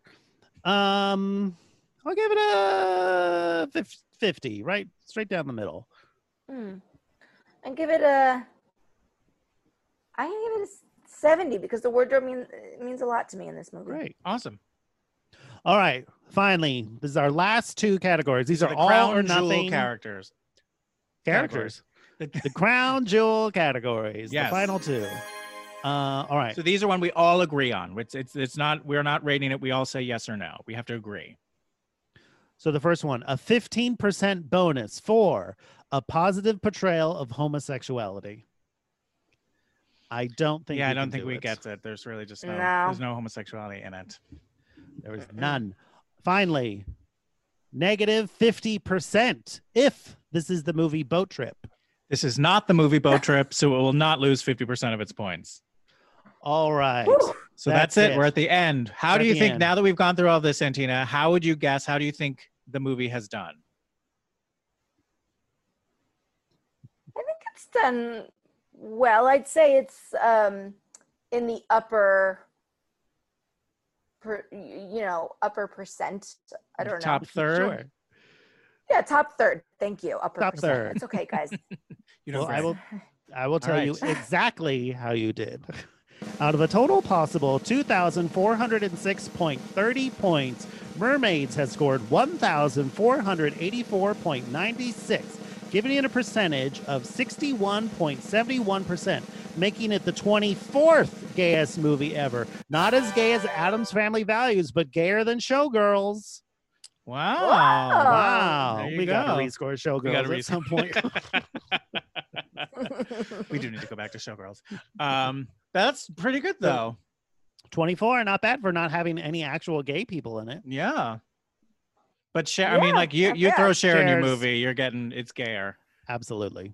Um, I'll give it a fif- fifty, right? Straight down the middle. Hmm. And give it a. I can give it a seventy because the wardrobe means means a lot to me in this movie. Great. Awesome. All right. Finally, this is our last two categories. These, These are the all crown or jewel nothing characters. characters. The- The crown jewel categories. Yes. The final two. Uh, all right. So these are one we all agree on. It's it's it's not, we're not rating it. We all say yes or no. We have to agree. So the first one, a fifteen percent bonus for a positive portrayal of homosexuality. I don't think yeah, we I don't can think do we it. get it. There's really just no, No. there's no homosexuality in it. There is none. Finally, negative fifty percent if this is the movie Boat Trip. This is not the movie Boat Trip, so it will not lose fifty percent of its points. All right. So that's, That's it. it. We're at the end. How We're do at you the think, end. now that we've gone through all this, Santina, how would you guess, how do you think the movie has done? I think it's done well. I'd say it's um, in the upper, per, you know, upper percent. I don't know. Top third? Sure. Yeah, top third. Thank you. Upper Top percent. third. It's okay, guys. You know, Well, I will I will tell right. you exactly how you did. Out of a total possible two thousand four hundred six point three zero points, Mermaids has scored one thousand four hundred eighty-four point nine six, giving it a percentage of sixty-one point seven one percent, making it the twenty-fourth gayest movie ever. Not as gay as Addams Family Values, but gayer than Showgirls. Wow. Wow. There you We got to go. rescore Showgirls We got to at read some point. We do need to go back to Showgirls. Um, that's pretty good, though. twenty-four, not bad for not having any actual gay people in it. Yeah. But Cher, I mean, Yeah, like you, not you bad. throw Cher in your Cher's- movie, you're getting, it's gayer. Absolutely.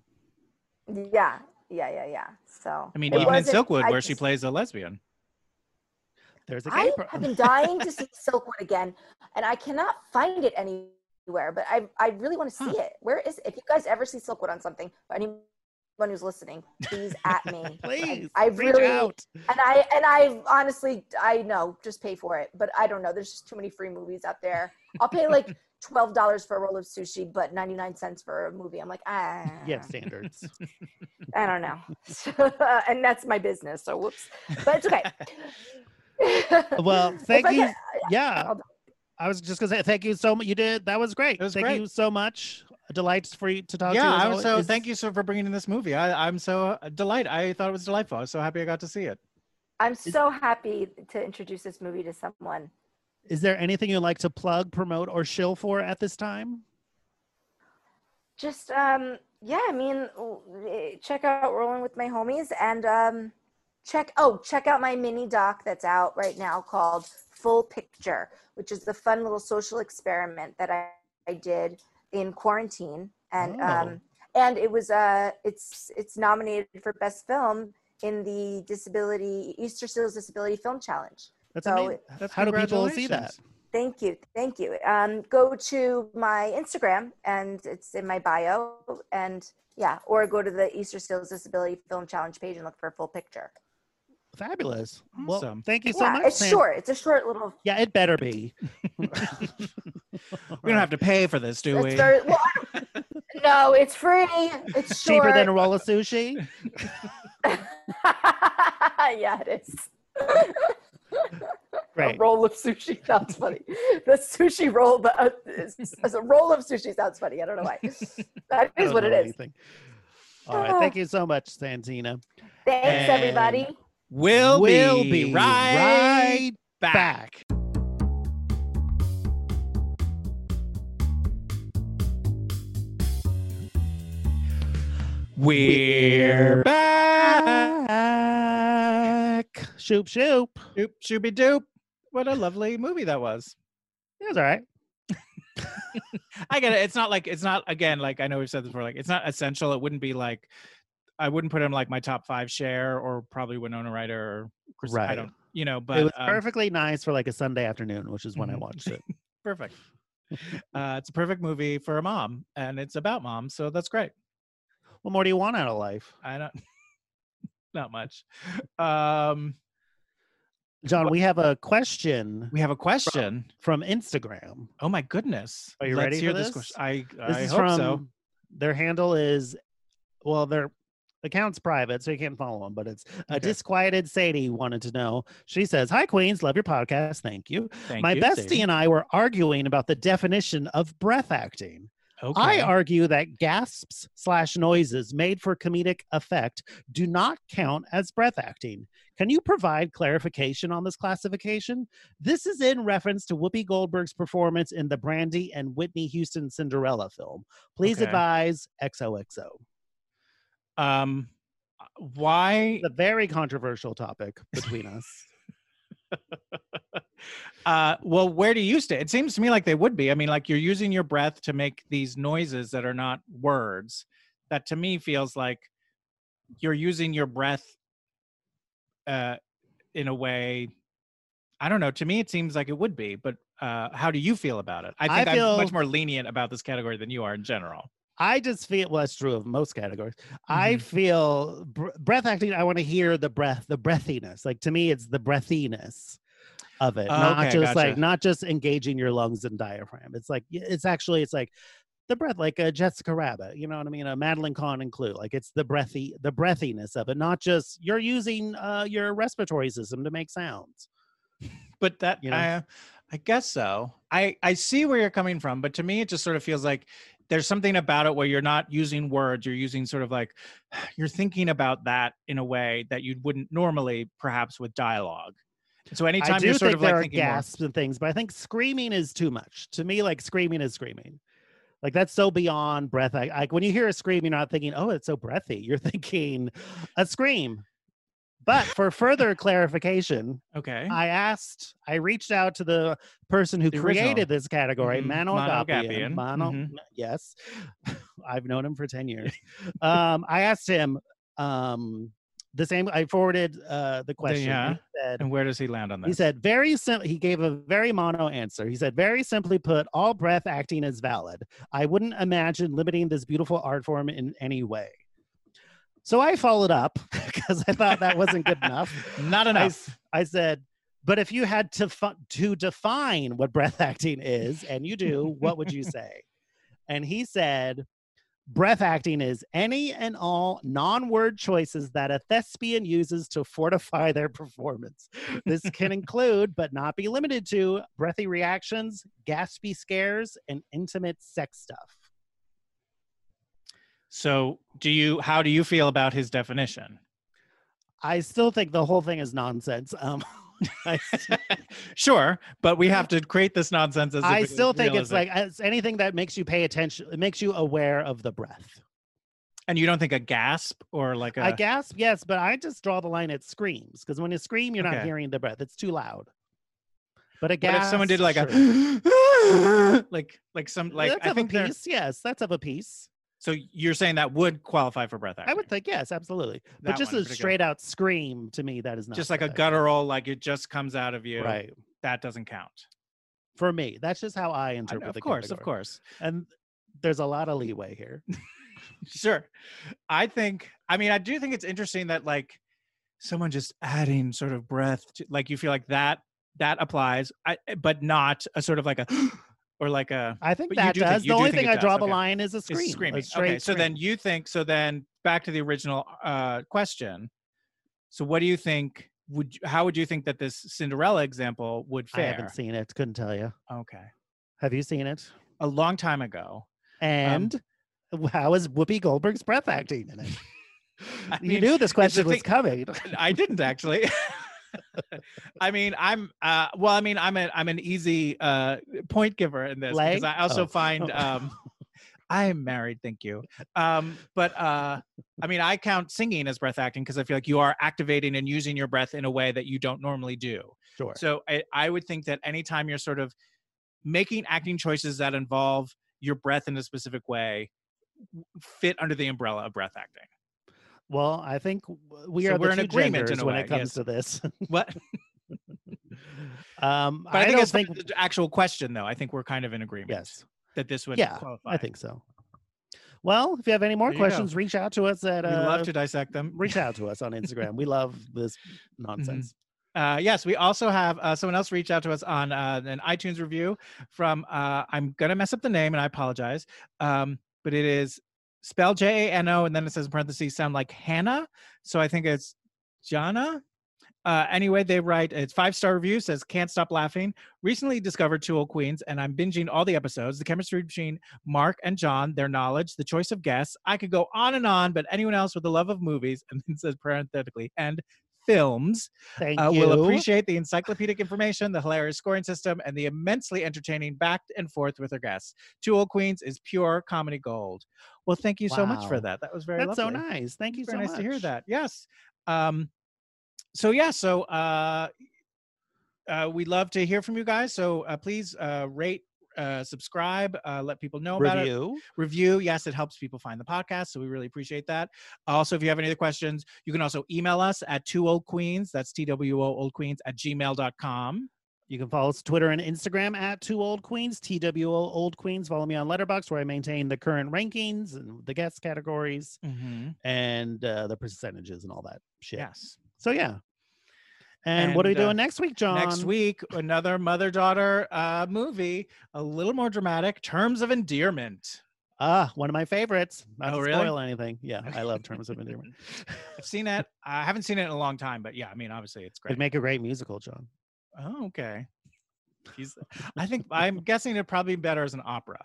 yeah, yeah, yeah, yeah. So I mean, it even in wasn't- Silkwood, I where she just- plays a lesbian. There's a I gay. Pro- have been dying to see Silkwood again, and I cannot find it anywhere. But I, I really want to see Huh. it. Where is it? If you guys ever see Silkwood on something, anyone who's listening, please at me. Please, I, I reach really, out. and I, and I honestly, I know, just pay for it. But I don't know. There's just too many free movies out there. I'll pay like twelve dollars for a roll of sushi, but ninety-nine cents for a movie. I'm like, ah. You have standards. I don't know. And that's my business. So whoops. But it's okay. Well, thank If I you. can- yeah. I'll- I was just gonna say thank you so much. You did that was great. It was thank great. you so much. A delight for you to talk to you. Yeah, as I'm always. so Is- thank you so for bringing in this movie. I, I'm so uh, delighted. I thought it was delightful. I was so happy I got to see it. I'm so happy to introduce this movie to someone. Is there anything you'd like to plug, promote, or shill for at this time? Just um yeah, I mean, check out Rolling with My Homies, and um check oh check out my mini doc that's out right now called Full Picture, which is the fun little social experiment that I, I did in quarantine, and Oh. um and it was uh it's it's nominated for best film in the disability Easter Seals Disability Film Challenge. That's So, amazing. That's How do people see that? congratulations. Thank you. Thank you. Um, go to my Instagram, and it's in my bio, and yeah, or go to the Easter Seals Disability Film Challenge page and look for a full picture. Fabulous. Well, Awesome. thank you so Yeah, much. it's Sam. short. It's a short little. Yeah, it better be. We don't have to pay for this, do we? It's very, well, I don't- no, it's free. It's short. Cheaper than a roll of sushi. Yeah, it is. Great. A roll of sushi sounds funny. The sushi roll, but uh, as a roll of sushi sounds funny. I don't know why. That I is don't what it know is. anything. All right. Thank you so much, Santina. Thanks, And- everybody. We'll, We'll be, be right, right back. Back. We're back. Shoop shoop. Doop, shooby doop. What a lovely movie that was. It was all right. I get it. It's not like, it's not, again, like I know we've said this before, like it's not essential. It wouldn't be like, I wouldn't put him like my top five share, or probably Winona Ryder or Chris, I Right. don't, you know, but it was um, perfectly nice for like a Sunday afternoon, which is when I Mhm. watched it. perfect. Uh, it's a perfect movie for a mom, and it's about moms, so that's great. What more do you want out of life? I don't, not much. Um, John, we have a question we have a question. from Instagram. Oh my goodness! Are you Let's ready for hear this this? question. I This I is hope from so. their handle is, well, their account's private, so you can't follow them, but it's a Okay. disquieted Sadie wanted to know. She says, "Hi, Queens, love your podcast. Thank you. Thank My you, bestie Sadie. and I were arguing about the definition of breath acting. Okay. I argue that gasps slash noises made for comedic effect do not count as breath acting. Can you provide clarification on this classification? This is in reference to Whoopi Goldberg's performance in the Brandy and Whitney Houston Cinderella film. Please Okay. advise X O X O. um, why? It's a very controversial topic between us. uh, well, where do you stand? It seems to me like they would be. I mean, like you're using your breath to make these noises that are not words. That to me feels like you're using your breath uh, in a way. I don't know. To me, it seems like it would be. But uh, how do you feel about it? I think I feel- I'm much more lenient about this category than you are in general. I just feel, well, that's true of most categories. I Mhm. feel br- breath acting, I want to hear the breath, the breathiness. Like to me, it's the breathiness of it, not Okay, just like, gotcha. not just engaging your lungs and diaphragm. It's like, it's actually, it's like the breath, like a Jessica Rabbit, you know what I mean? A Madeline Kahn and Clue. Like it's the breathy, the breathiness of it, not just you're using uh, your respiratory system to make sounds. But that You know? I, I guess so. I I see where you're coming from, but to me, it just sort of feels like there's something about it where you're not using words. You're using sort of like you're thinking about that in a way that you wouldn't normally, perhaps with dialogue. So anytime I do you're sort think of there like are thinking more- gasps and things, but I think screaming is too much. To me, like screaming is screaming. Like that's so beyond breath. I, like when you hear a scream, you're not thinking, "Oh, it's so breathy." You're thinking a scream. But for further clarification, okay, I asked, I reached out to the person who The original. created this category, Mhm. Mano Mano Agapian. Agapian. Mano, Mhm. yes, I've known him for ten years. um, I asked him, um, the same. I forwarded uh, the question. Yeah. He said, And where does he land on this? he said, very simple. He gave a very mono answer. He said, very simply put, all breath acting is valid. I wouldn't imagine limiting this beautiful art form in any way. So I followed up because I thought that wasn't good enough. Not enough. I, I said, but if you had to fu- to define what breath acting is, and you do, what would you say? And he said, breath acting is any and all non-word choices that a thespian uses to fortify their performance. This can include, but not be limited to, breathy reactions, gaspy scares, and intimate sex stuff. So do you, how do you feel about his definition? I still think the whole thing is nonsense. Um, I, Sure, but we have to create this nonsense as if I it is still think it's realistic. like it's anything that makes you pay attention. It makes you aware of the breath. And you don't think a gasp or like a I gasp, yes, but I just draw the line at screams because when you scream, you're not Okay. hearing the breath. It's too loud. But a But gasp, if someone did like sure. a like like some like that's I of think a they're- piece. Yes, that's of a piece. so you're saying that would qualify for breath acting? I would think yes, absolutely. But That just one a in particular. straight out scream to me, that is not just like a breath acting. guttural, like it just comes out of you. Right. That doesn't count. For me, that's just how I I interpret know, of the course, of category. course. And there's a lot of leeway here. Sure. I think, I mean, I do think it's interesting that like someone just adding sort of breath, to, like you feel like that, that applies, I, but not a sort of like a, or like a, I think But you that do think- does. you The do only think thing it I does, draw the okay. line is a is scream. a screaming. straight Okay. So then scream. you think, so then back to the original uh, question. So what do you think, would, you- how would you think that this Cinderella example would I fare? haven't seen it. Couldn't tell you. Okay. Have you seen it? A long time ago. And how is Whoopi Goldberg's breath acting in it? I You mean, knew this it's the question was thing- coming. I didn't actually. I mean, I'm uh well, I mean, I'm a I'm an easy uh point giver in this because Leg? I also Oh. find um I'm married, thank you. Um, but uh I mean, I count singing as breath acting because I feel like you are activating and using your breath in a way that you don't normally do. Sure. So I, I would think that anytime you're sort of making acting choices that involve your breath in a specific way fit under the umbrella of breath acting. Well, I think w- we So are we're the in two agreement genders in a when way, it comes yes. to this. What? um, But I, I, think don't as far think. as the actual question, though, I think we're kind of in agreement. Yes. That this would Yeah, qualify. I think so. Well, if you have any more There you go. questions, reach out to us at. We Uh, love to dissect them. reach out to us on Instagram. We love this nonsense. Uh, yes, we also have uh, someone else reach out to us on uh, an iTunes review from, uh, I'm going to mess up the name and I apologize, um, but it is spelled J A N O and then it says in parentheses, sound like Hannah. So I think it's Jana. Uh, anyway, they write, it's five-star review, says, can't stop laughing. Recently discovered Two Old Queens, and I'm binging all the episodes. The chemistry between Mark and John, their knowledge, the choice of guests. I could go on and on, but anyone else with the love of movies, and then says parenthetically, and films, Thank uh, you. will appreciate the encyclopedic information, the hilarious scoring system, and the immensely entertaining back and forth with their guests. Two Old Queens is pure comedy gold. Well, thank you so much for Wow. that. That was very That's lovely. so nice. Thank you Very so nice much. to hear that. Yes. Um, so yeah, so uh, uh, we'd love to hear from you guys. So uh, please uh, rate, uh, subscribe, uh, let people know about it. Review. Review. Yes, it helps people find the podcast. So we really appreciate that. Also, if you have any other questions, you can also email us at two old queens. That's T W O old queens at gmail dot com. You can follow us on Twitter and Instagram at Two Old Queens, T W O Old Queens. Follow me on Letterboxd, where I maintain the current rankings and the guest categories Mm-hmm. and uh, the percentages and all that shit. Yes. So yeah. And, what are we And, uh, doing next week, John? Next week, another mother-daughter uh, movie, a little more dramatic, Terms of Endearment. Ah, one of my favorites. Not Oh, to really? spoil anything. Yeah, I love Terms of Endearment. I've seen it. I haven't seen it in a long time, but yeah, I mean, obviously it's great. It'd make a great musical, John. Oh, okay. He's, I think I'm guessing it'd probably be better as an opera.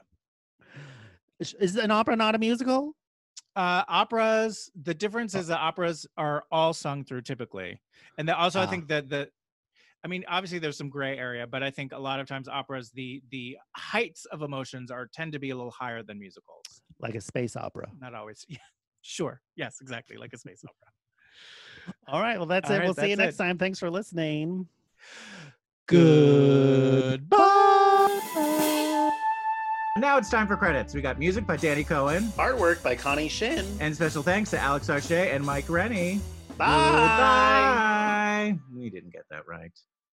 Is, is an opera not a musical? Uh, operas, the difference is that operas are all sung through typically. And then also I Ah. think that the, I mean, obviously there's some gray area, but I think a lot of times operas, the the heights of emotions are tend to be a little higher than musicals. Like a space opera. Not always. Yeah, sure. Yes, exactly. Like a space opera. All right. Well, that's All it. right, We'll see you that's next it. time. Thanks for listening. Goodbye. Now it's time for credits. We got music by Danny Cohen, Artwork by Connie Shin. and special thanks to Alex Arche and Mike Rennie. Bye. Goodbye. We didn't get that right.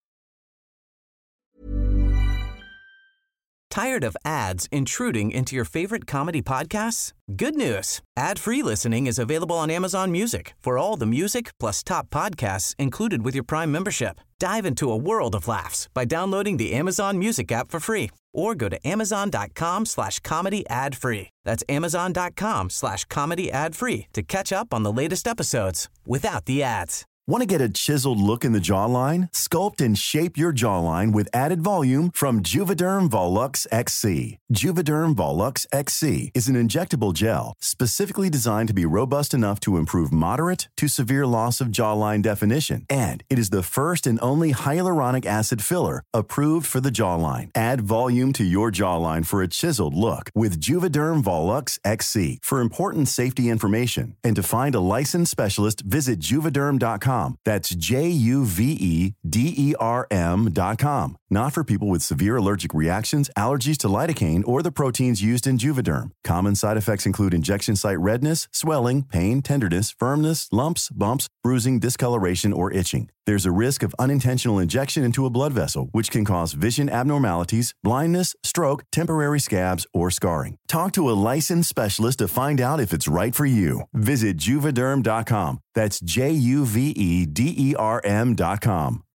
Tired of ads intruding into your favorite comedy podcasts? Good news. Ad-free listening is available on Amazon Music for all the music plus top podcasts included with your Prime membership. Dive into a world of laughs by downloading the Amazon Music app for free or go to amazon.com slash comedy ad free. That's amazon.com slash comedy ad free to catch up on the latest episodes without the ads. Want to get a chiseled look in the jawline? Sculpt and shape your jawline with added volume from Juvederm Volux X C. Juvederm Volux X C is an injectable gel specifically designed to be robust enough to improve moderate to severe loss of jawline definition. And it is the first and only hyaluronic acid filler approved for the jawline. Add volume to your jawline for a chiseled look with Juvederm Volux X C. For important safety information and to find a licensed specialist, visit juvederm dot com. That's J U V E D E R M dot com. Not for people with severe allergic reactions, allergies to lidocaine, or the proteins used in Juvederm. Common side effects include injection site redness, swelling, pain, tenderness, firmness, lumps, bumps, bruising, discoloration, or itching. There's a risk of unintentional injection into a blood vessel, which can cause vision abnormalities, blindness, stroke, temporary scabs, or scarring. Talk to a licensed specialist to find out if it's right for you. Visit Juvederm dot com. That's J U V E D E R M dot com.